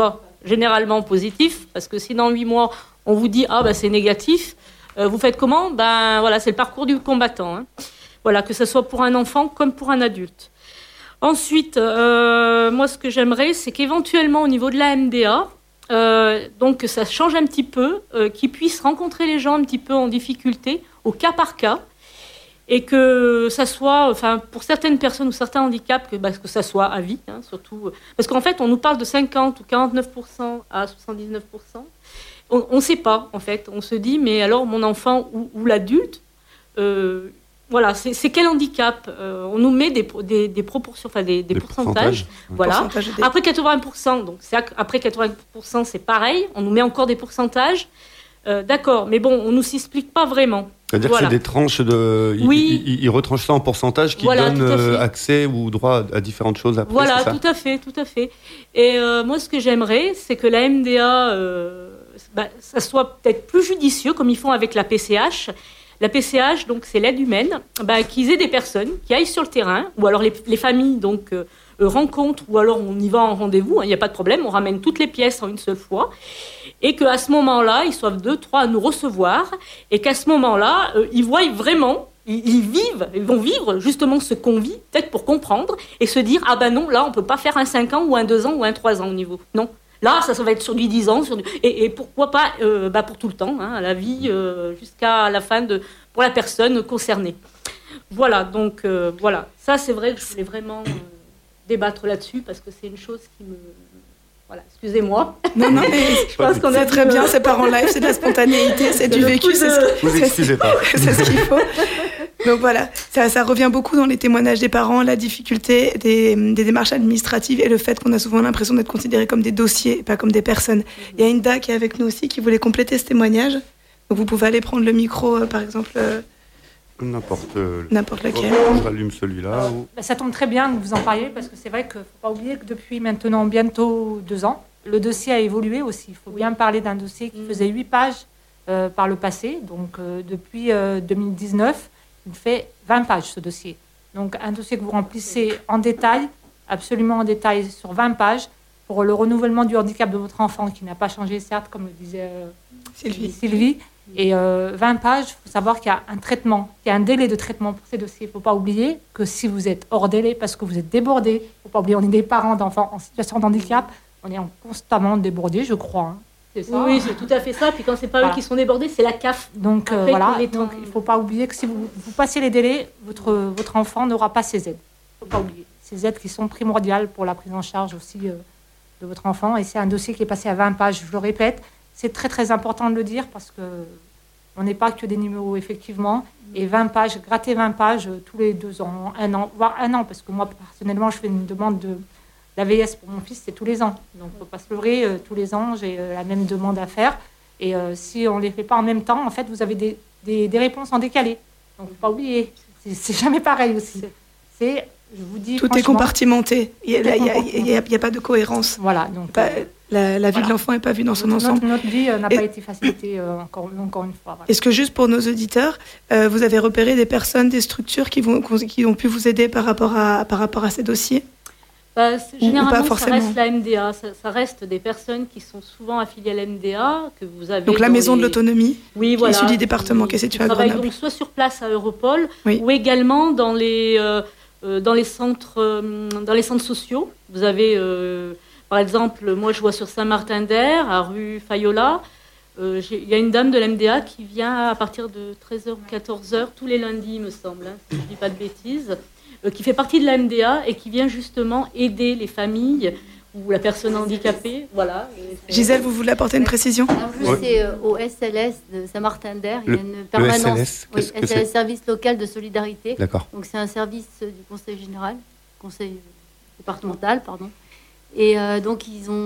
S1: généralement positif, parce que si dans 8 mois, on vous dit « Ah, c'est négatif », vous faites comment ? Voilà, c'est le parcours du combattant. Hein. Voilà, que ce soit pour un enfant comme pour un adulte. Ensuite, moi, ce que j'aimerais, c'est qu'éventuellement, au niveau de la MDA, donc ça change un petit peu, qu'ils puissent rencontrer les gens un petit peu en difficulté, au cas par cas, et que ça soit, pour certaines personnes ou certains handicaps, que ça soit à vie, hein, surtout. Parce qu'en fait, on nous parle de 50 ou 49% à 79%. On ne sait pas, en fait. On se dit, mais alors, mon enfant ou l'adulte, voilà, c'est quel handicap on nous met des proportions, des pourcentages. Voilà. Après 80%, donc après 80%, c'est pareil. On nous met encore des pourcentages. D'accord, mais bon, on ne nous explique pas vraiment.
S2: C'est-à-dire que c'est des tranches de...
S1: Oui.
S2: Ils retranchent ça en pourcentage qui donnent accès ou droit à différentes choses après,
S1: voilà,
S2: c'est ça ?
S1: tout à fait. Et moi, ce que j'aimerais, c'est que la MDA, ça soit peut-être plus judicieux, comme ils font avec la PCH. La PCH, donc, c'est l'aide humaine, qu'ils aient des personnes qui aillent sur le terrain, ou alors les familles, donc... rencontre, ou alors on y va en rendez-vous, il n'y a pas de problème, on ramène toutes les pièces en une seule fois, et qu'à ce moment-là, ils soient 2, 3 à nous recevoir, et qu'à ce moment-là, ils voient vraiment, ils vont vivre justement ce qu'on vit, peut-être pour comprendre, et se dire, non, là, on ne peut pas faire un 5 ans, ou un 2 ans, ou un 3 ans au niveau. Non. Là, ça va être sur du 10 ans, et pourquoi pas pour tout le temps, hein, à la vie, jusqu'à la fin, pour la personne concernée. Voilà, donc, voilà. Ça, c'est vrai que je voulais vraiment... débattre là-dessus parce que c'est une chose qui me... Voilà, excusez-moi.
S3: Non, mais je pense qu'on est très bien, c'est Parents Live, c'est de la spontanéité, c'est du vécu,
S2: Vous excusez pas.
S3: C'est ce qu'il faut. Donc voilà, ça revient beaucoup dans les témoignages des parents, la difficulté des démarches administratives et le fait qu'on a souvent l'impression d'être considérés comme des dossiers et pas comme des personnes. Il y a Inda qui est avec nous aussi qui voulait compléter ce témoignage. Donc vous pouvez aller prendre le micro, par exemple... N'importe lequel.
S2: Je rallume celui-là.
S10: Ça tombe très bien que vous en parliez parce que c'est vrai qu'il ne faut pas oublier que depuis maintenant bientôt 2 ans, le dossier a évolué aussi. Il faut bien parler d'un dossier qui faisait 8 pages par le passé. Donc depuis 2019, il fait 20 pages ce dossier. Donc un dossier que vous remplissez en détail, absolument en détail sur 20 pages pour le renouvellement du handicap de votre enfant qui n'a pas changé certes comme le disait Sylvie. Et 20 pages, il faut savoir qu'il y a un traitement, qu'il y a un délai de traitement pour ces dossiers. Il ne faut pas oublier que si vous êtes hors délai, parce que vous êtes débordé, il ne faut pas oublier, on est des parents d'enfants en situation de handicap, on est constamment débordé, je crois. Hein.
S1: C'est ça. Oui, c'est tout à fait ça. Puis quand ce n'est pas eux qui sont débordés, c'est la CAF.
S10: Donc voilà, donc, il ne faut pas oublier que si vous passez les délais, votre enfant n'aura pas ces aides. Il ne faut pas oublier. Ces aides qui sont primordiales pour la prise en charge aussi de votre enfant. Et c'est un dossier qui est passé à 20 pages, je le répète. C'est très, très important de le dire parce qu'on n'est pas que des numéros, effectivement. Et 20 pages, gratter 20 pages tous les 2 ans, 1 an, voire 1 an, parce que moi, personnellement, je fais une demande d'AVS pour mon fils, c'est tous les ans. Donc, il ne faut pas se leurrer, tous les ans, j'ai la même demande à faire. Et si on ne les fait pas en même temps, en fait, vous avez des réponses en décalé. Donc, il ne faut pas oublier. C'est jamais pareil aussi. Je vous dis,
S3: tout est compartimenté. Il n'y a pas de cohérence.
S10: Voilà. Donc,
S3: la vie de l'enfant n'est pas vue dans son ensemble.
S10: Notre vie n'a pas été facilitée encore une fois. Voilà.
S3: Est-ce que juste pour nos auditeurs, vous avez repéré des personnes, des structures qui ont pu vous aider par rapport à ces dossiers ?
S1: Généralement, ça reste la MDA. Ça reste des personnes qui sont souvent affiliées à la MDA, que vous avez.
S3: Donc la maison de l'autonomie,
S1: oui,
S3: qui est issue du département qui est situé à Grenoble.
S1: Donc soit sur place à Europol, ou également dans les centres sociaux. Vous avez, par exemple, moi je vois sur Saint-Martin-d'Air, à rue Fayola, il y a une dame de l'MDA qui vient à partir de 13h ou 14h, tous les lundis, il me semble, si je ne dis pas de bêtises, qui fait partie de la MDA et qui vient justement aider les familles ou la personne handicapée. Voilà.
S3: Gisèle, vous voulez apporter une précision ?
S11: En plus, c'est au SLS de Saint-Martin-d'Air. Il y a une permanence.
S2: Le SLS,
S11: oui, c'est le service local de solidarité.
S2: D'accord.
S11: Donc, c'est un service du conseil général, conseil départemental, pardon. Et donc,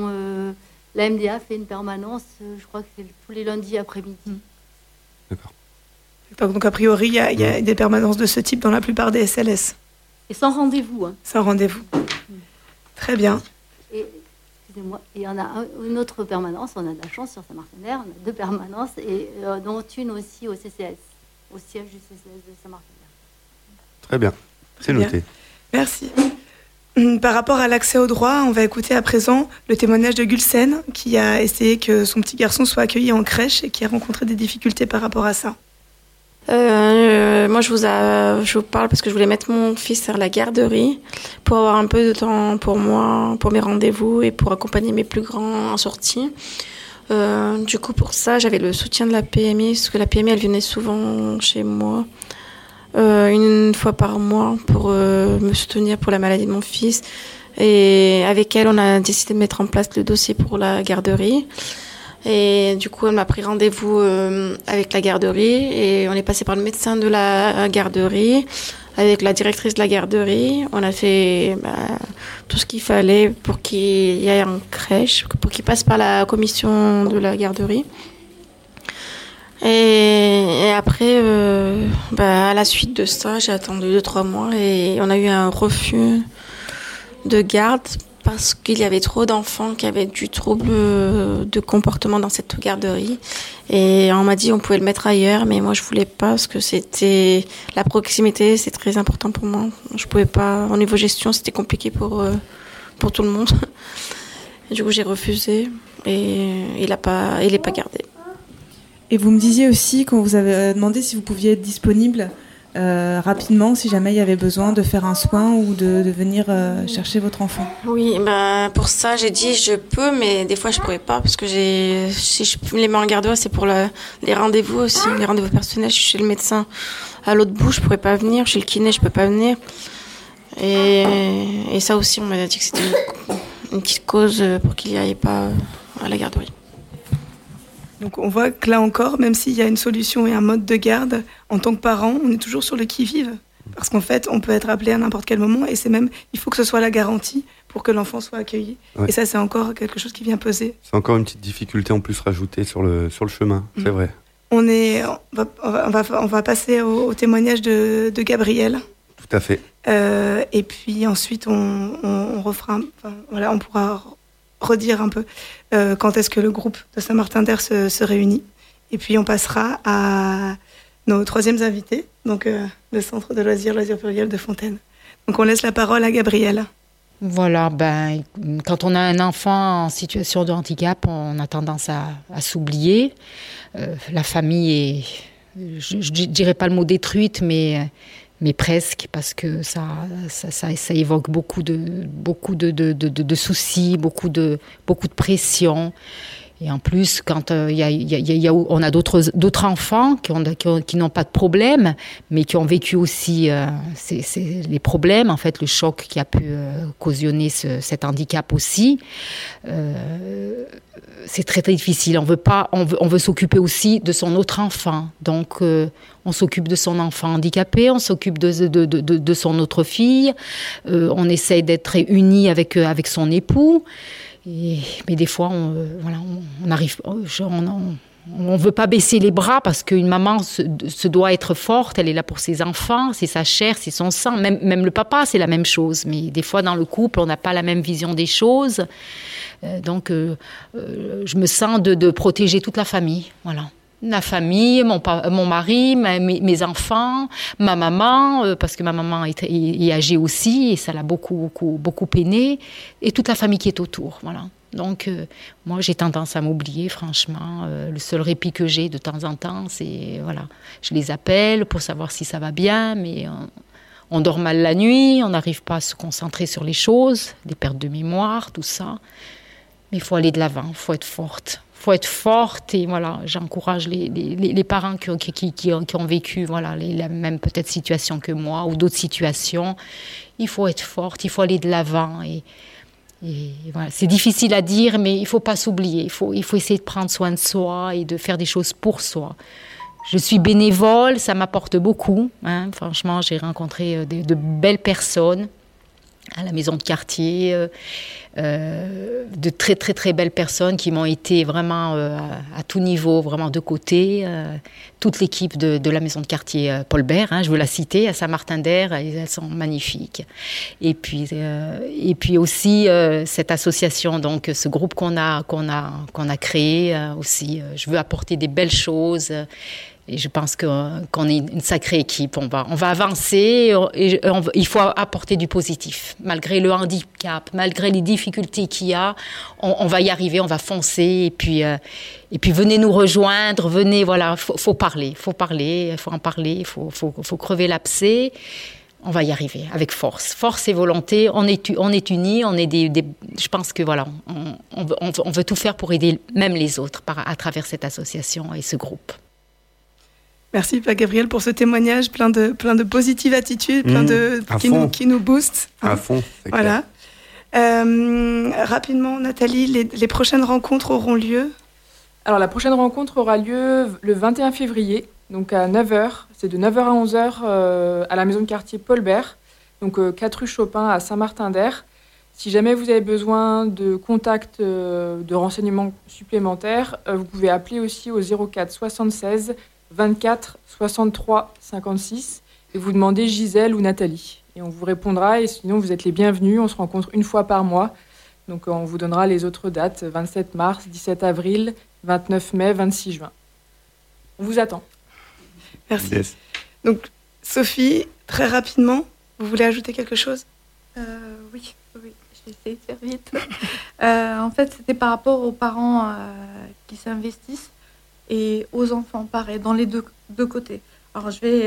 S11: la MDA fait une permanence, je crois que c'est tous les lundis après-midi.
S2: D'accord.
S3: Donc, a priori, il y a des permanences de ce type dans la plupart des SLS.
S1: Et sans rendez-vous. Hein.
S3: Sans rendez-vous. Très bien.
S11: Et, excusez-moi, et on a une autre permanence, on a de la chance sur Saint-Martin-d'Air, on a 2 permanences, et dont une aussi au CCS, au siège du CCS de Saint-Martin-d'Air.
S2: Très bien, c'est noté.
S3: Merci. Par rapport à l'accès aux droits, on va écouter à présent le témoignage de Gulsen, qui a essayé que son petit garçon soit accueilli en crèche et qui a rencontré des difficultés par rapport à ça.
S12: Moi, je vous parle parce que je voulais mettre mon fils à la garderie pour avoir un peu de temps pour moi, pour mes rendez-vous et pour accompagner mes plus grands en sortie. Du coup, pour ça, j'avais le soutien de la PMI, parce que la PMI, elle venait souvent chez moi, une fois par mois, pour me soutenir pour la maladie de mon fils. Et avec elle, on a décidé de mettre en place le dossier pour la garderie. Et du coup, elle m'a pris rendez-vous avec la garderie et on est passé par le médecin de la garderie, avec la directrice de la garderie. On a fait tout ce qu'il fallait pour qu'il y aille en crèche, pour qu'il passe par la commission de la garderie. Et après, à la suite de ça, j'ai attendu 2-3 mois et on a eu un refus de garde parce qu'il y avait trop d'enfants qui avaient du trouble de comportement dans cette garderie. Et on m'a dit on pouvait le mettre ailleurs, mais moi je voulais pas parce que c'était la proximité, c'est très important pour moi. Je pouvais pas, au niveau gestion, c'était compliqué pour tout le monde. Et du coup j'ai refusé et il est pas gardé.
S9: Et vous me disiez aussi qu'on vous avait demandé si vous pouviez être disponible rapidement si jamais il y avait besoin de faire un soin ou de venir chercher votre enfant.
S12: Oui, pour ça j'ai dit je peux, mais des fois je pourrais pas parce que si je les mets en garderie, c'est pour les rendez-vous aussi, les rendez-vous personnels. Je suis chez le médecin à l'autre bout, je pourrais pas venir. Chez le kiné, je peux pas venir. Et ça aussi, on m'a dit que c'était une petite cause pour qu'il n'y aille pas à la garderie.
S3: Donc on voit que là encore, même s'il y a une solution et un mode de garde, en tant que parent, on est toujours sur le qui-vive. Parce qu'en fait, on peut être appelé à n'importe quel moment et il faut que ce soit la garantie pour que l'enfant soit accueilli. Ouais. Et ça, c'est encore quelque chose qui vient peser.
S2: C'est encore une petite difficulté en plus rajoutée sur le chemin, c'est vrai.
S3: On va passer au témoignage de Gabriel.
S2: Tout à fait.
S3: Et puis ensuite, on refera, on pourra redire un peu quand est-ce que le groupe de Saint-Martin-d'Hers se réunit. Et puis on passera à nos troisièmes invités, donc le centre de loisirs pluriel de Fontaine. Donc on laisse la parole à Gabrielle.
S13: Voilà, quand on a un enfant en situation de handicap, on a tendance à s'oublier. La famille est, je dirais pas le mot détruite, mais presque, parce que ça évoque beaucoup de soucis, beaucoup de pression. Et en plus, quand on a d'autres enfants qui n'ont pas de problème, mais qui ont vécu aussi les problèmes, en fait, le choc qui a pu cautionner cet handicap aussi, c'est très, très difficile. On veut s'occuper aussi de son autre enfant. Donc, on s'occupe de son enfant handicapé, on s'occupe de son autre fille, on essaye d'être unis avec son époux. Mais des fois, on arrive, on veut pas baisser les bras parce qu'une maman se doit être forte. Elle est là pour ses enfants, c'est sa chair, c'est son sang. Même le papa, c'est la même chose. Mais des fois, dans le couple, on n'a pas la même vision des choses. Donc, je me sens de protéger toute la famille. Voilà. La famille, mon mari, mes enfants, ma maman, parce que ma maman est âgée aussi et ça l'a beaucoup peiné, et toute la famille qui est autour, voilà. Donc, moi, j'ai tendance à m'oublier, franchement. Le seul répit que j'ai de temps en temps, c'est, voilà, je les appelle pour savoir si ça va bien, mais on dort mal la nuit, on n'arrive pas à se concentrer sur les choses, des pertes de mémoire, tout ça. Mais il faut aller de l'avant, il faut être forte. Il faut être forte et voilà, j'encourage les parents qui ont vécu voilà, la même peut-être situation que moi ou d'autres situations. Il faut être forte, il faut aller de l'avant. Et voilà, c'est difficile à dire, mais il ne faut pas s'oublier. Il faut essayer de prendre soin de soi et de faire des choses pour soi. Je suis bénévole, ça m'apporte beaucoup. Hein. Franchement, j'ai rencontré de belles personnes à la maison de quartier, de très très très belles personnes qui m'ont été vraiment à tout niveau, vraiment de côté. Toute l'équipe de la maison de quartier Paul Bert, je veux la citer, à Saint-Martin-d'Hers, elles sont magnifiques. Et puis aussi cette association, donc ce groupe qu'on a créé aussi. Je veux apporter des belles choses. Et je pense qu'on est une sacrée équipe. On va avancer et il faut apporter du positif. Malgré le handicap, malgré les difficultés qu'il y a, on va y arriver, on va foncer. Et puis venez nous rejoindre, venez, voilà, faut parler, il faut en parler, il faut crever l'abcès. On va y arriver avec force et volonté. On est unis, on est je pense que voilà, on veut tout faire pour aider même les autres à travers cette association et ce groupe.
S3: Merci Père Gabriel pour ce témoignage plein de positive attitude, qui nous booste.
S2: À fond.
S3: Voilà. Rapidement, Nathalie, les prochaines rencontres auront lieu.
S7: Alors la prochaine rencontre aura lieu le 21 février. Donc à 9h, c'est de 9h à 11h à la maison de quartier Paul Bert, donc 4 rue Chopin à Saint-Martin-d'Air. Si jamais vous avez besoin de contacts, de renseignements supplémentaires, vous pouvez appeler aussi au 04 76 24 63 56 et vous demandez Gisèle ou Nathalie. Et on vous répondra et sinon vous êtes les bienvenus, on se rencontre une fois par mois. Donc on vous donnera les autres dates, 27 mars, 17 avril, 29 mai, 26 juin. On vous attend.
S3: Merci. Yes. Donc, Sophie, très rapidement, vous voulez ajouter quelque chose ?
S6: Oui, j'ai essayé de faire vite. En fait, c'était par rapport aux parents qui s'investissent et aux enfants, pareil, dans les deux côtés. Alors, je vais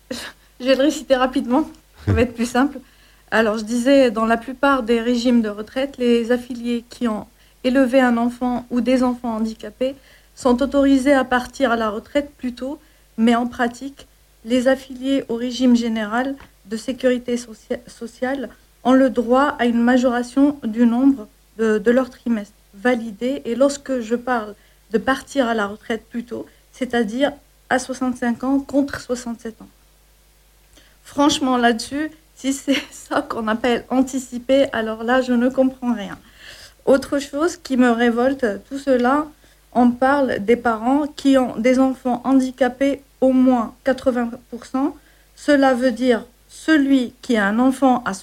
S6: le réciter rapidement, ça va être plus simple. Alors, je disais, dans la plupart des régimes de retraite, les affiliés qui ont élevé un enfant ou des enfants handicapés sont autorisés à partir à la retraite plus tôt. Mais en pratique, les affiliés au régime général de sécurité sociale ont le droit à une majoration du nombre de leur trimestre validé. Et lorsque je parle de partir à la retraite plus tôt, c'est-à-dire à 65 ans contre 67 ans. Franchement, là-dessus, si c'est ça qu'on appelle anticiper, alors là, je ne comprends rien. Autre chose qui me révolte, tout cela, on parle des parents qui ont des enfants handicapés au moins 80%. Cela veut dire celui qui a un enfant à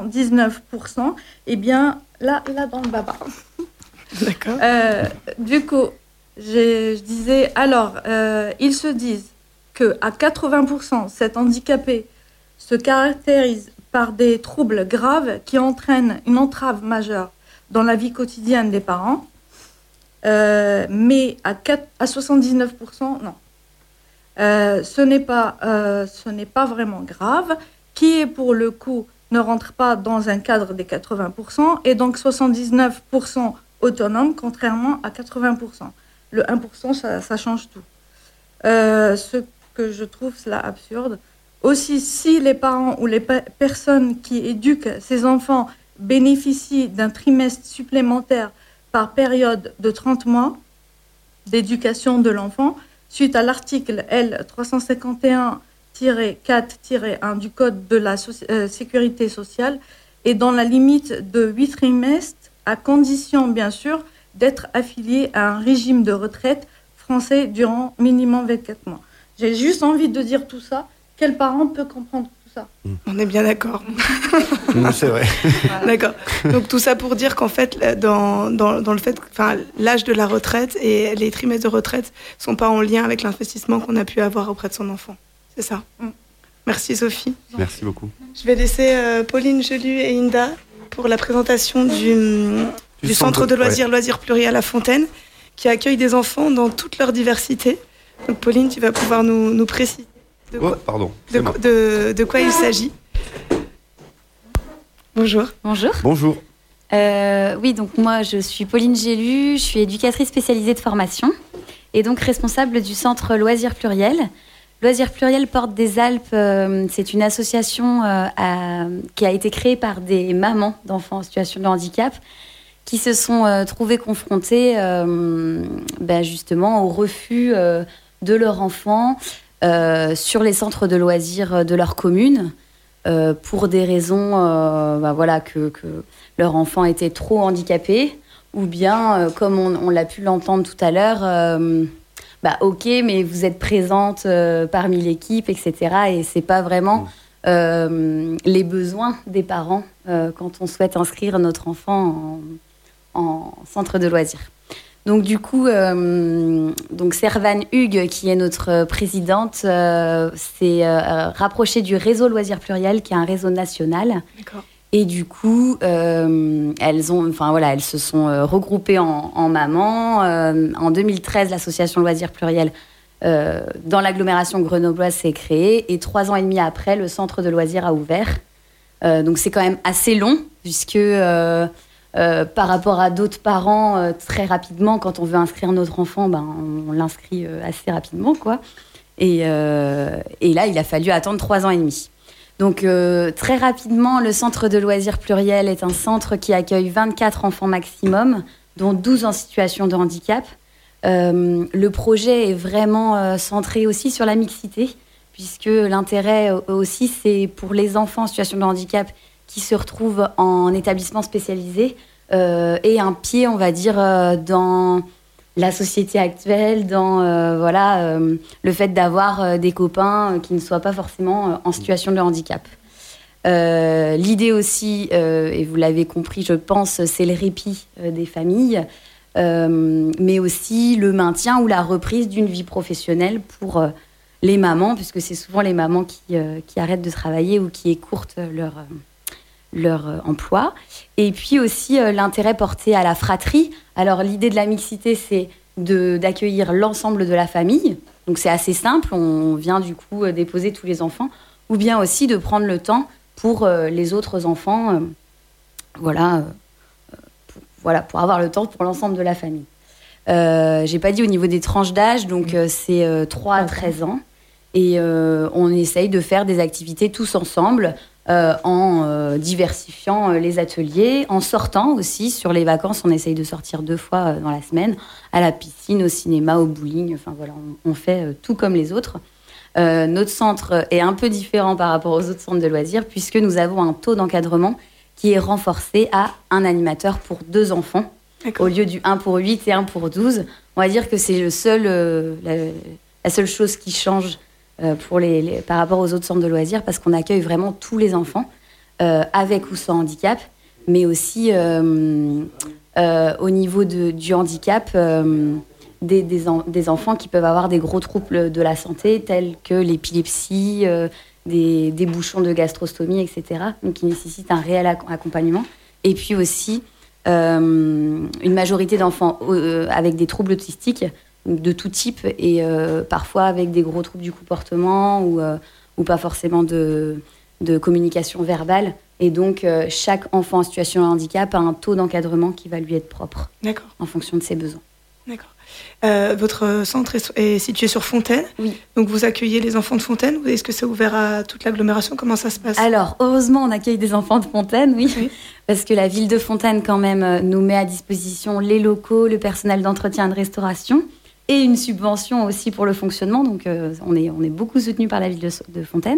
S6: 79%, eh bien, là dans le baba.
S3: D'accord.
S6: Du coup, je disais, alors, ils se disent qu'à 80%, cet handicapé se caractérise par des troubles graves qui entraînent une entrave majeure dans la vie quotidienne des parents. Mais à 79%, non. Ce n'est pas vraiment grave, qui pour le coup ne rentre pas dans un cadre des 80% et donc 79% autonome contrairement à 80%. Le 1%, ça change tout. Ce que je trouve cela absurde. Aussi, si les parents ou les personnes qui éduquent ces enfants bénéficient d'un trimestre supplémentaire par période de 30 mois d'éducation de l'enfant, suite à l'article L351-4-1 du Code de la Sécurité sociale, et dans la limite de 8 trimestres, à condition, bien sûr, d'être affilié à un régime de retraite français durant minimum 24 mois. J'ai juste envie de dire tout ça. Quel parent peut comprendre tout ça ?
S3: On est bien d'accord.
S2: C'est vrai.
S3: D'accord. Donc tout ça pour dire qu'en fait, dans le fait, l'âge de la retraite et les trimestres de retraite sont pas en lien avec l'investissement qu'on a pu avoir auprès de son enfant. C'est ça. Merci Sophie.
S2: Merci beaucoup.
S3: Je vais laisser Pauline Gelu et Inda pour la présentation du centre de loisirs Pluriel à La Fontaine, qui accueille des enfants dans toute leur diversité. Donc Pauline, tu vas pouvoir nous préciser de quoi il s'agit. Bonjour.
S14: Bonjour.
S2: Bonjour.
S14: Oui, donc moi je suis Pauline Gelu, je suis éducatrice spécialisée de formation et donc responsable du centre Loisirs Pluriel. Loisirs Pluriel Porte des Alpes, c'est une association qui a été créée par des mamans d'enfants en situation de handicap qui se sont trouvées confrontées justement au refus de leur enfant sur les centres de loisirs de leur commune. Pour des raisons que leur enfant était trop handicapé, ou bien, comme on l'a pu l'entendre tout à l'heure, ok, mais vous êtes présente parmi l'équipe, etc. Et c'est pas vraiment les besoins des parents quand on souhaite inscrire notre enfant en centre de loisirs. Donc du coup, donc Servane Hugues, qui est notre présidente, s'est rapprochée du réseau Loisirs Pluriels, qui est un réseau national.
S3: D'accord.
S14: Et du coup, elles se sont regroupées en mamans. En 2013, l'association Loisirs Pluriels dans l'agglomération grenobloise s'est créée. Et 3 ans et demi après, le centre de loisirs a ouvert. Donc c'est quand même assez long, puisque par rapport à d'autres parents, très rapidement, quand on veut inscrire notre enfant, on l'inscrit assez rapidement, quoi. Et là, il a fallu attendre 3 ans et demi. Donc très rapidement, le centre de loisirs pluriel est un centre qui accueille 24 enfants maximum, dont 12 en situation de handicap. Le projet est vraiment centré aussi sur la mixité, puisque l'intérêt aussi, c'est pour les enfants en situation de handicap qui se retrouvent en établissement spécialisé et un pied, on va dire, dans la société actuelle, dans le fait d'avoir des copains qui ne soient pas forcément en situation de handicap. L'idée aussi, et vous l'avez compris, je pense, c'est le répit des familles, mais aussi le maintien ou la reprise d'une vie professionnelle pour les mamans, puisque c'est souvent les mamans qui arrêtent de travailler ou qui écourtent leur emploi. Et puis aussi l'intérêt porté à la fratrie. Alors l'idée de la mixité, c'est d'accueillir l'ensemble de la famille. Donc c'est assez simple, on vient du coup déposer tous les enfants, ou bien aussi de prendre le temps pour les autres enfants, pour avoir le temps pour l'ensemble de la famille. J'ai pas dit au niveau des tranches d'âge, donc c'est 3 à 13 ans. Et on essaye de faire des activités tous ensemble, en diversifiant les ateliers, en sortant aussi. Sur les vacances, on essaye de sortir 2 fois dans la semaine, à la piscine, au cinéma, au bowling. Enfin voilà, on fait tout comme les autres. Notre centre est un peu différent par rapport aux autres centres de loisirs, puisque nous avons un taux d'encadrement qui est renforcé à un animateur pour 2 enfants. D'accord. Au lieu du 1 pour 8 et 1 pour 12. On va dire que c'est la seule chose qui change par rapport aux autres centres de loisirs, parce qu'on accueille vraiment tous les enfants, avec ou sans handicap, mais aussi au niveau du handicap, des enfants qui peuvent avoir des gros troubles de la santé, tels que l'épilepsie, des bouchons de gastrostomie, etc., donc qui nécessitent un réel accompagnement. Et puis aussi une majorité d'enfants avec des troubles autistiques, de tout type, et parfois avec des gros troubles du comportement ou pas forcément de communication verbale. Et donc, chaque enfant en situation de handicap a un taux d'encadrement qui va lui être propre. D'accord. En fonction de ses besoins.
S3: D'accord. Votre centre est situé sur Fontaine. Oui. Donc, vous accueillez les enfants de Fontaine, ou est-ce que c'est ouvert à toute l'agglomération? Comment ça se passe?
S14: Alors, heureusement, on accueille des enfants de Fontaine, oui. Parce que la ville de Fontaine, quand même, nous met à disposition les locaux, le personnel d'entretien et de restauration, et une subvention aussi pour le fonctionnement. Donc, on est beaucoup soutenu par la ville de Fontaine.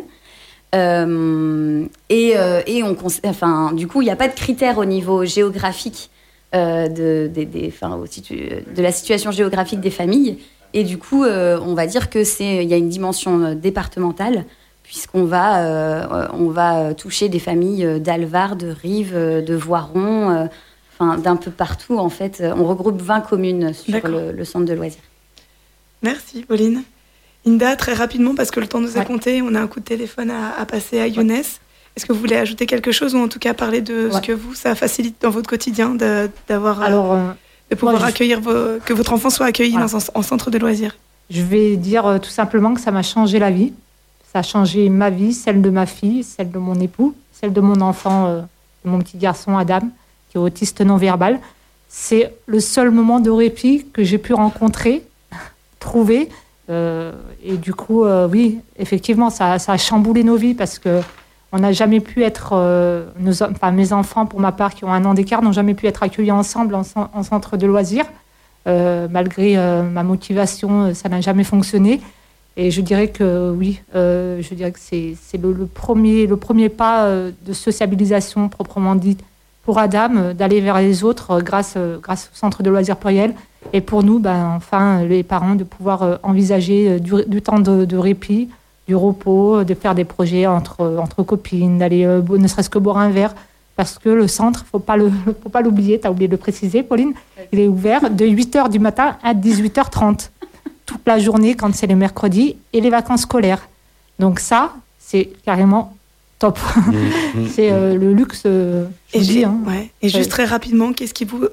S14: Du coup, il n'y a pas de critères au niveau géographique de la situation géographique des familles. Et du coup, on va dire que il y a une dimension départementale, puisqu'on va toucher des familles d'Alvar, de Rives, de Voiron, d'un peu partout. En fait, on regroupe 20 communes sur le centre de loisirs.
S3: Merci, Pauline. Inda, très rapidement, parce que le temps nous a compté, on a un coup de téléphone à passer à Younes. Est-ce que vous voulez ajouter quelque chose, ou en tout cas parler de ce que ça facilite dans votre quotidien de pouvoir accueillir que votre enfant soit accueilli en centre de loisirs?
S10: Je vais dire tout simplement que ça m'a changé la vie. Ça a changé ma vie, celle de ma fille, celle de mon époux, celle de mon enfant, de mon petit garçon Adam, qui est autiste non-verbal. C'est le seul moment de répit que j'ai pu trouver. Et du coup, oui, effectivement, ça a chamboulé nos vies, parce que on n'a jamais pu être, mes enfants, pour ma part, qui ont 1 an d'écart, n'ont jamais pu être accueillis ensemble en centre de loisirs. Malgré ma motivation, ça n'a jamais fonctionné. Et je dirais que oui, c'est le premier pas de sociabilisation proprement dit pour Adam, d'aller vers les autres grâce au centre de loisirs pluriel. Et pour nous, les parents, de pouvoir envisager du temps de répit, du repos, de faire des projets entre copines, d'aller ne serait-ce que boire un verre. parce que le centre, faut pas l'oublier, tu as oublié de le préciser, Pauline, il est ouvert de 8h du matin à 18h30, toute la journée quand c'est le mercredi et les vacances scolaires. Donc ça, c'est carrément top. C'est le luxe,
S3: et juste très rapidement, qu'est-ce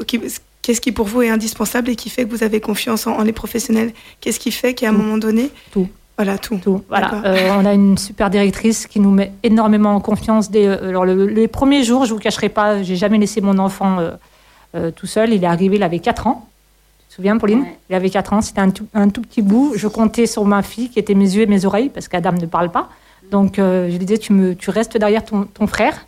S3: qui pour vous est indispensable et qui fait que vous avez confiance en les professionnels? Qu'est-ce qui fait qu'à un moment donné...
S10: Tout.
S3: Voilà, tout.
S10: Voilà. On a une super directrice qui nous met énormément en confiance. Alors les premiers jours, je ne vous cacherai pas, j'ai jamais laissé mon enfant tout seul. Il est arrivé, il avait 4 ans. Tu te souviens, Pauline? Ouais. Il avait 4 ans, c'était un tout petit bout. Je comptais sur ma fille qui était mes yeux et mes oreilles, parce qu'Adam ne parle pas. Donc je lui disais, tu restes derrière ton frère.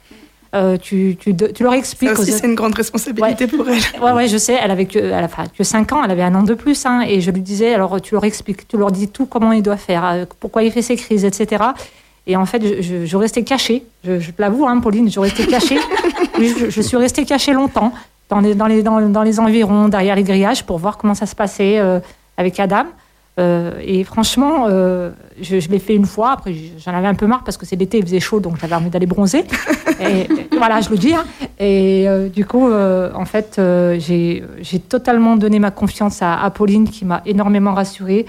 S10: Tu leur expliques.
S3: Ça aussi, c'est une grande responsabilité pour elle.
S10: Ouais, je sais. Elle avait que 5 ans, elle avait 1 an de plus. Et je lui disais, alors tu leur expliques, tu leur dis tout comment il doit faire, pourquoi il fait ses crises, etc. Et en fait, je restais cachée. Je te l'avoue, Pauline, je restais cachée. je suis restée cachée longtemps dans les environs, derrière les grillages, pour voir comment ça se passait avec Adam. Et franchement, je l'ai fait une fois. Après, j'en avais un peu marre parce que c'est l'été, il faisait chaud, donc j'avais envie d'aller bronzer. Et voilà, je le dis. Et du coup, en fait, j'ai totalement donné ma confiance à Pauline, qui m'a énormément rassurée.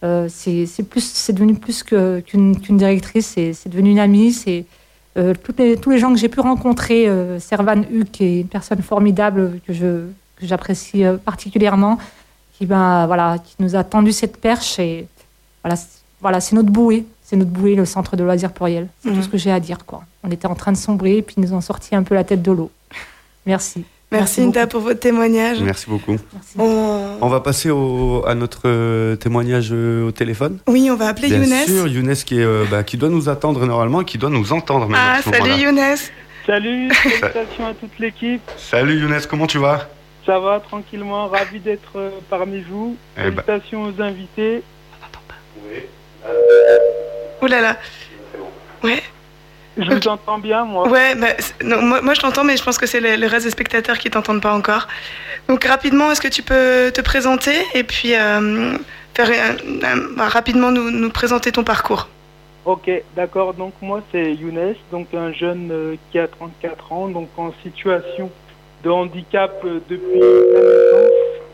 S10: C'est devenu plus qu'une directrice, c'est devenu une amie. C'est tous les gens que j'ai pu rencontrer. Servan Huck, qui est une personne formidable que j'apprécie particulièrement. Qui nous a tendu cette perche, et voilà, c'est notre bouée, le centre de loisirs Pluriel. C'est tout ce que j'ai à dire, quoi. On était en train de sombrer, et puis ils nous ont sorti un peu la tête de l'eau. Merci.
S3: Merci Nita pour votre témoignage.
S2: Merci beaucoup. Merci. On va passer à notre témoignage au téléphone.
S3: Oui, on va appeler Younes.
S2: Bien sûr, Younes qui doit nous attendre normalement, et qui doit nous entendre même.
S3: Ah, salut Younes.
S15: Salut, salutations à toute l'équipe.
S2: Salut Younes, comment tu vas?
S15: Ça va, tranquillement, ravi d'être parmi vous. Salutations aux invités.
S2: Oui.
S3: Ouh là là. Ouais.
S15: Je vous entends bien, moi.
S3: Ouais, moi je t'entends, mais je pense que c'est le reste des spectateurs qui t'entendent pas encore. Donc rapidement, est-ce que tu peux te présenter et puis rapidement nous présenter ton parcours?
S15: Ok, d'accord. Donc moi c'est Younes, donc un jeune qui a 34 ans, donc en situation de handicap depuis la naissance.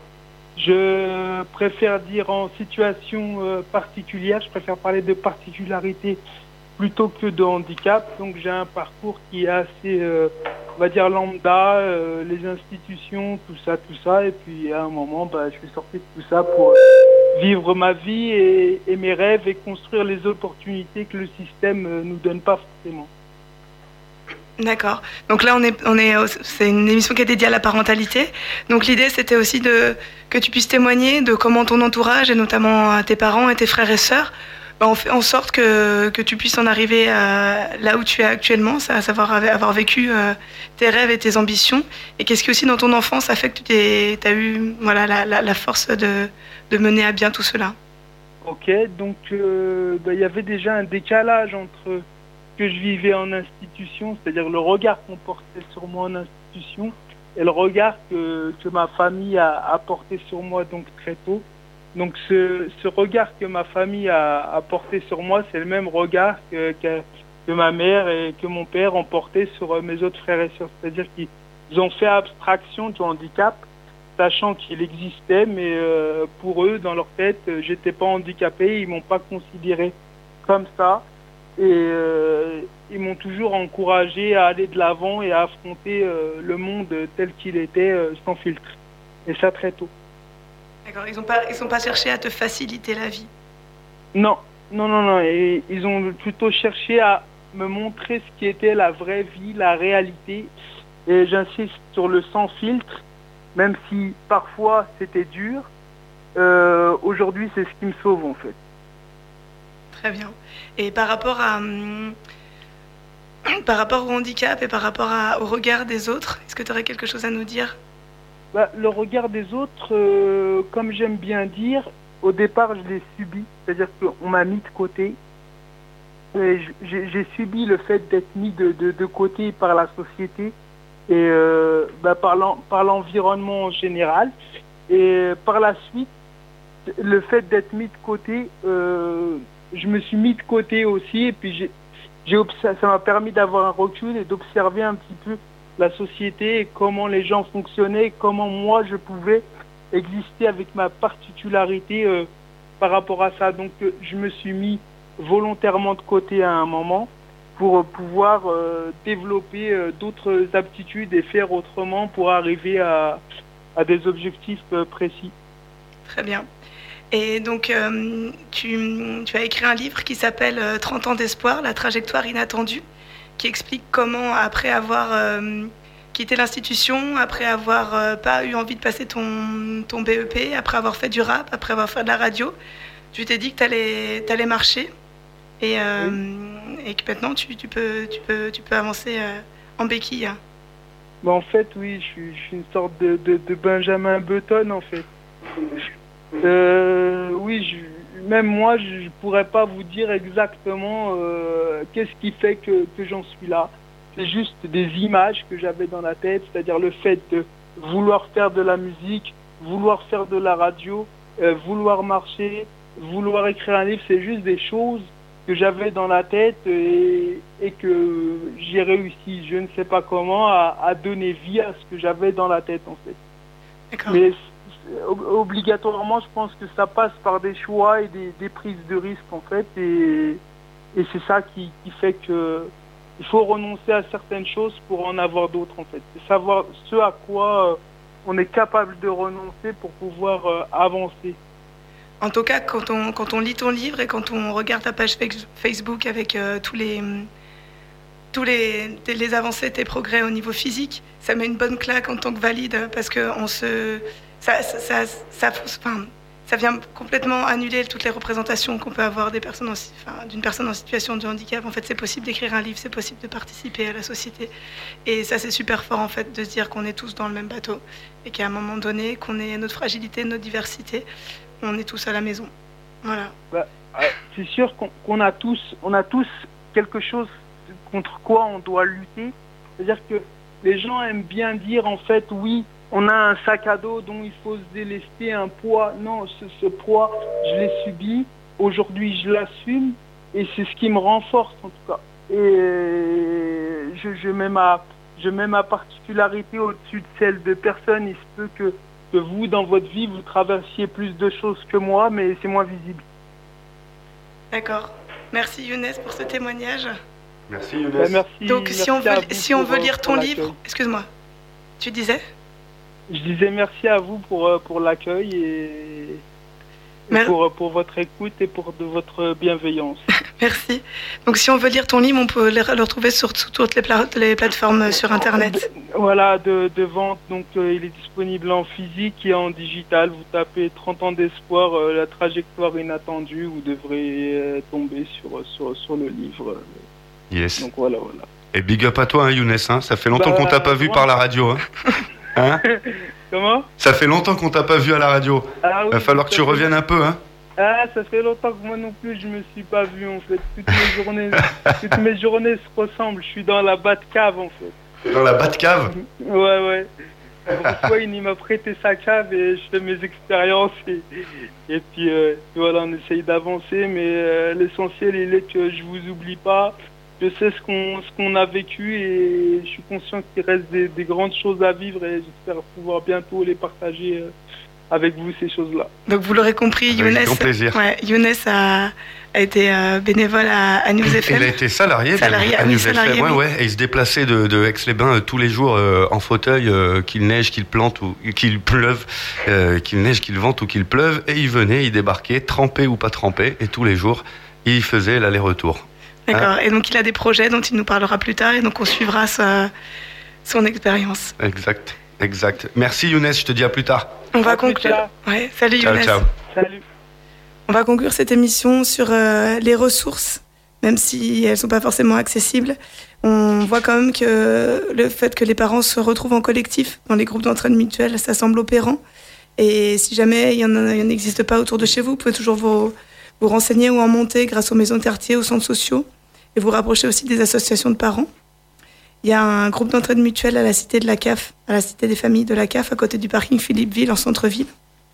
S15: Je préfère dire en situation particulière, je préfère parler de particularité plutôt que de handicap. Donc j'ai un parcours qui est assez, on va dire, lambda, les institutions, tout ça. Et puis à un moment, je suis sorti de tout ça pour vivre ma vie et mes rêves et construire les opportunités que le système nous donne pas forcément.
S3: D'accord. Donc là, c'est une émission qui est dédiée à la parentalité. Donc l'idée, c'était aussi que tu puisses témoigner de comment ton entourage, et notamment tes parents et tes frères et sœurs, ont fait en sorte que tu puisses en arriver là où tu es actuellement, à savoir avoir vécu tes rêves et tes ambitions. Et qu'est-ce qui aussi dans ton enfance a fait que tu as eu la force de mener à bien tout cela?
S15: Ok, donc il y avait déjà un décalage entre que je vivais en institution, c'est-à-dire le regard qu'on portait sur moi en institution et le regard que ma famille a porté sur moi donc très tôt. Donc ce regard que ma famille a porté sur moi, c'est le même regard que ma mère et que mon père ont porté sur mes autres frères et sœurs. C'est-à-dire qu'ils ont fait abstraction du handicap, sachant qu'il existait, mais pour eux, dans leur tête, j'étais pas handicapé, ils m'ont pas considéré comme ça. Et ils m'ont toujours encouragé à aller de l'avant et à affronter le monde tel qu'il était, sans filtre. Et ça très tôt.
S3: D'accord, ils sont pas cherché à te faciliter la vie?
S15: Non. Et ils ont plutôt cherché à me montrer ce qui était la vraie vie, la réalité. Et j'insiste sur le sans filtre, même si parfois c'était dur. Aujourd'hui, c'est ce qui me sauve en fait.
S3: Très bien. Et par rapport au handicap et par rapport au regard des autres, est-ce que tu aurais quelque chose à nous dire?
S15: Le regard des autres, comme j'aime bien dire, au départ je l'ai subi, c'est-à-dire qu'on m'a mis de côté. Et j'ai subi le fait d'être mis de côté par la société et par l'environnement en général. Et par la suite, le fait d'être mis de côté, je me suis mis de côté aussi, et puis ça m'a permis d'avoir un recul et d'observer un petit peu la société et comment les gens fonctionnaient, comment moi je pouvais exister avec ma particularité par rapport à ça. Donc je me suis mis volontairement de côté à un moment pour pouvoir développer d'autres aptitudes et faire autrement pour arriver à des objectifs précis.
S3: Très bien. Et donc, tu as écrit un livre qui s'appelle 30 ans d'espoir, la trajectoire inattendue, qui explique comment, après avoir quitté l'institution, après avoir pas eu envie de passer ton BEP, après avoir fait du rap, après avoir fait de la radio, tu t'es dit que tu allais marcher et que maintenant tu peux avancer en béquille.
S15: Bah, en fait, oui, je suis une sorte de Benjamin Button, en fait. Oui, même moi, je pourrais pas vous dire exactement qu'est-ce qui fait que j'en suis là. C'est juste des images que j'avais dans la tête, c'est-à-dire le fait de vouloir faire de la musique, vouloir faire de la radio, vouloir marcher, vouloir écrire un livre, c'est juste des choses que j'avais dans la tête et que j'ai réussi, je ne sais pas comment, à donner vie à ce que j'avais dans la tête, en fait. D'accord. Mais obligatoirement, je pense que ça passe par des choix et des prises de risques, en fait, et c'est ça qui fait que il faut renoncer à certaines choses pour en avoir d'autres, en fait. C'est savoir ce à quoi on est capable de renoncer pour pouvoir avancer.
S3: En tout cas, quand on lit ton livre et quand on regarde ta page Facebook avec tous les avancées, tes progrès au niveau physique, ça met une bonne claque en tant que valide parce que ça vient complètement annuler toutes les représentations qu'on peut avoir d'une personne en situation de handicap. En fait, c'est possible d'écrire un livre, c'est possible de participer à la société. Et ça, c'est super fort, en fait, de se dire qu'on est tous dans le même bateau et qu'à un moment donné, qu'on ait notre fragilité, notre diversité, on est tous à la maison. Voilà.
S15: Bah, c'est sûr qu'on a tous quelque chose contre quoi on doit lutter. C'est-à-dire que les gens aiment bien dire, en fait, oui, on a un sac à dos dont il faut se délester, un poids. Non, ce poids, je l'ai subi. Aujourd'hui, je l'assume. Et c'est ce qui me renforce, en tout cas. Et je mets ma particularité au-dessus de celle de personne. Il se peut que vous, dans votre vie, vous traversiez plus de choses que moi, mais c'est moins visible.
S3: D'accord. Merci Younes pour ce témoignage.
S2: Merci Younes.
S15: Ben, merci,
S3: donc si on veut lire ton
S15: l'accueil.
S3: livre, excuse-moi, tu disais ?
S15: Je disais merci à vous pour l'accueil et pour votre écoute et pour votre bienveillance.
S3: Merci. Donc si on veut lire ton livre, on peut le retrouver sur toutes les plateformes sur Internet.
S15: Voilà, de vente. Donc il est disponible en physique et en digital. Vous tapez 30 ans d'espoir, la trajectoire inattendue, vous devrez tomber sur le livre.
S2: Yes.
S15: Donc voilà.
S2: Et big up à toi, hein, Younes. Hein. Ça fait longtemps qu'on t'a pas vu par la radio. Hein.
S15: Comment ?
S2: Ça fait longtemps qu'on t'a pas vu à la radio.
S15: Ah, oui,
S2: va falloir que tu reviennes un peu, hein.
S15: Ah, ça fait longtemps que moi non plus je me suis pas vu, en fait. Toutes mes journées se ressemblent. Je suis dans la Batcave, en fait.
S2: Dans la Batcave ?
S15: Ouais. Pourquoi il m'a prêté sa cave et je fais mes expériences et puis voilà, on essaye d'avancer, mais l'essentiel il est que je vous oublie pas. Je sais ce qu'on a vécu et je suis conscient qu'il reste des grandes choses à vivre et j'espère pouvoir bientôt les partager avec vous, ces choses-là.
S3: Donc vous l'aurez compris, Younes, Younes a été bénévole à News FM.
S2: Il a été salarié à News FM, et il se déplaçait de Aix-les-Bains tous les jours en fauteuil, qu'il neige, qu'il plante ou qu'il pleuve, qu'il neige, qu'il vente ou qu'il pleuve, et il venait, il débarquait, trempé ou pas trempé, et tous les jours, il faisait l'aller-retour.
S3: D'accord, et donc il a des projets dont il nous parlera plus tard, et donc on suivra son expérience.
S2: Exact. Merci Younes, je te dis à plus tard.
S3: On va conclure. Ouais, salut Younes.
S15: Ciao. Salut.
S3: On va conclure cette émission sur les ressources, même si elles ne sont pas forcément accessibles. On voit quand même que le fait que les parents se retrouvent en collectif dans les groupes d'entraide mutuelle, ça semble opérant. Et si jamais il y en n'existe pas autour de chez vous, vous pouvez toujours vous renseigner ou en monter grâce aux maisons de quartier, aux centres sociaux, et vous rapprocher aussi des associations de parents. Il y a un groupe d'entraide mutuelle à la cité de la CAF, à la cité des familles de la CAF, à côté du parking Philippeville, en centre-ville.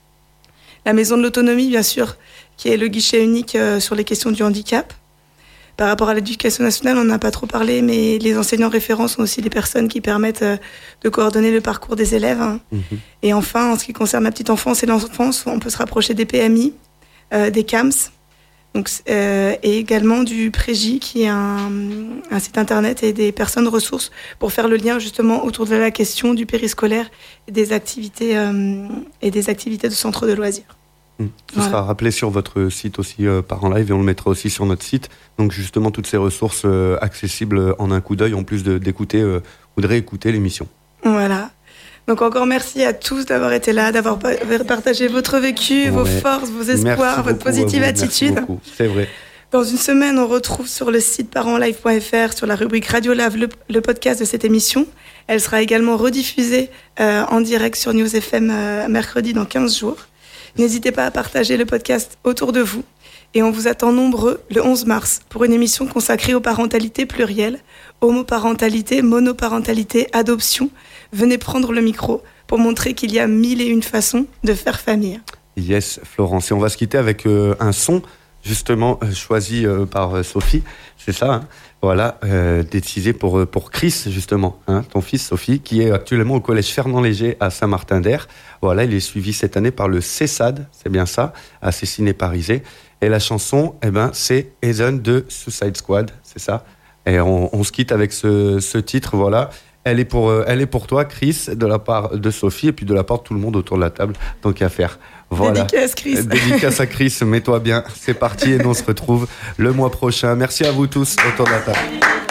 S3: La maison de l'autonomie, bien sûr, qui est le guichet unique sur les questions du handicap. Par rapport à l'éducation nationale, on n'a pas trop parlé, mais les enseignants référents sont aussi des personnes qui permettent de coordonner le parcours des élèves. Et enfin, en ce qui concerne la petite enfance et l'enfance, on peut se rapprocher des PMI, des CAMS, donc, et également du Prégi, qui est un site internet et des personnes ressources pour faire le lien justement autour de la question du périscolaire et des activités de centre de loisirs.
S2: Ce sera rappelé sur votre site aussi, Parents Live, et on le mettra aussi sur notre site. Donc justement, toutes ces ressources accessibles en un coup d'œil, en plus d'écouter ou de réécouter l'émission.
S3: Voilà. Donc encore merci à tous d'avoir été là, d'avoir partagé votre vécu, vos forces, vos espoirs, votre positive attitude.
S2: Merci beaucoup, c'est vrai.
S3: Dans une semaine, on retrouve sur le site parentslive.fr, sur la rubrique Radio Lave, le podcast de cette émission. Elle sera également rediffusée en direct sur News FM mercredi dans 15 jours. N'hésitez pas à partager le podcast autour de vous. Et on vous attend nombreux le 11 mars pour une émission consacrée aux parentalités plurielles, homoparentalité, monoparentalité, adoption. Venez prendre le micro pour montrer qu'il y a 1001 façons de faire famille.
S2: Yes, Florence. Et on va se quitter avec un son, justement, choisi par Sophie. C'est ça, hein. Voilà, décisé pour Chris, justement, hein, ton fils Sophie, qui est actuellement au collège Fernand Léger à Saint-Martin-d'Air. Voilà, il est suivi cette année par le CESAD, c'est bien ça, à Cécine-et-Parisé. Et la chanson, c'est Ethan de Suicide Squad, c'est ça. Et on se quitte avec ce titre, voilà. Elle est pour toi, Chris, de la part de Sophie, et puis de la part de tout le monde autour de la table, tant qu'à faire. Voilà.
S3: Dédicace, Chris.
S2: Dédicace à Chris, mets-toi bien. C'est parti et nous on se retrouve le mois prochain. Merci à vous tous autour de la table.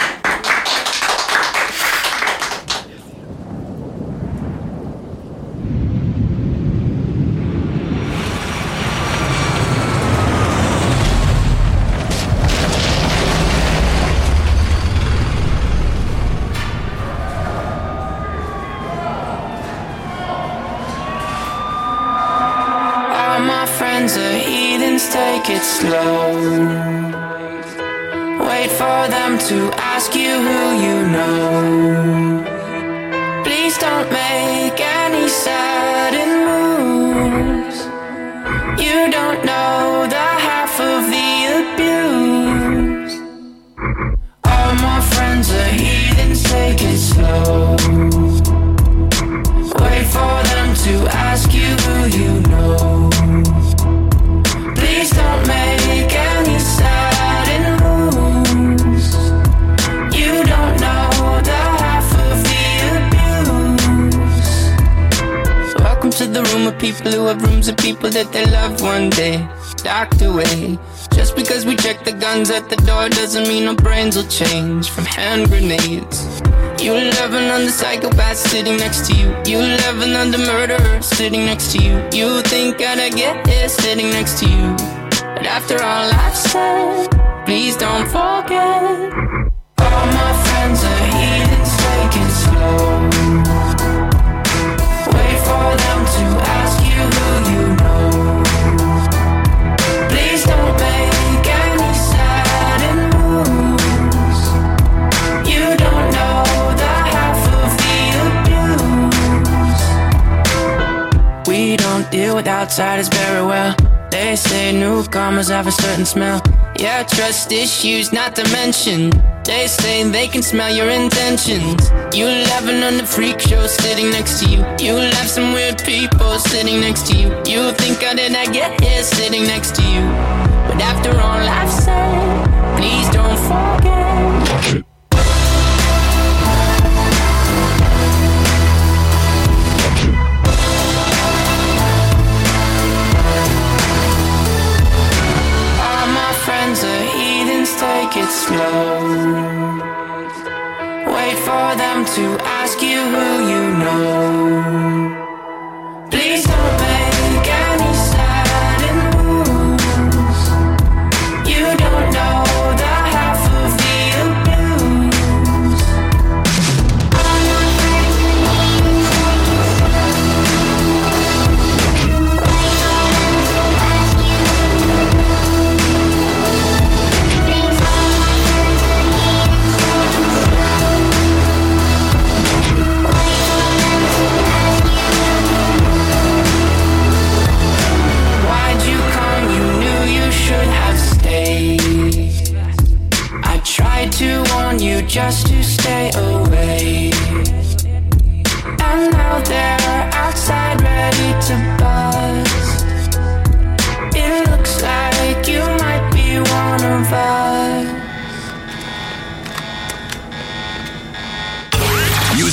S16: Take it slow. Wait for them to ask you who you know. Please don't make any sudden moves. You don't know the half of the abuse. All my friends are heathens, take it slow. Wait for them to ask you who you know. Please don't make any sudden moves. You don't know the half of the abuse. Welcome to the room of people who have rooms of people that they love one day docked away. Just because we check the guns at the door doesn't mean our brains will change from hand grenades. You love another psychopath sitting next to you. You love another murderer sitting next to you. You think I'd get here sitting next to you. But after all I've said, please don't forget. All my friends are heathens, take it slow. Wait for them to ask you who you know. Please don't make any sudden moves. You don't know the half of the abuse. We don't deal with outsiders very well. They say newcomers have a certain smell. Yeah, trust issues not to mention. They say they can smell your intentions. You laughing on the freak show sitting next to you. You laugh some weird people sitting next to you. You think how did I get here sitting next to you? But after all I've said, please don't forget. Take it slow. Wait for them to ask you who you know. Please don't make any sudden moves. You don't know the half of the abuse.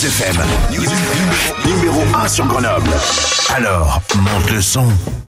S17: News FM, numéro 1 sur Grenoble. Alors, monte le son.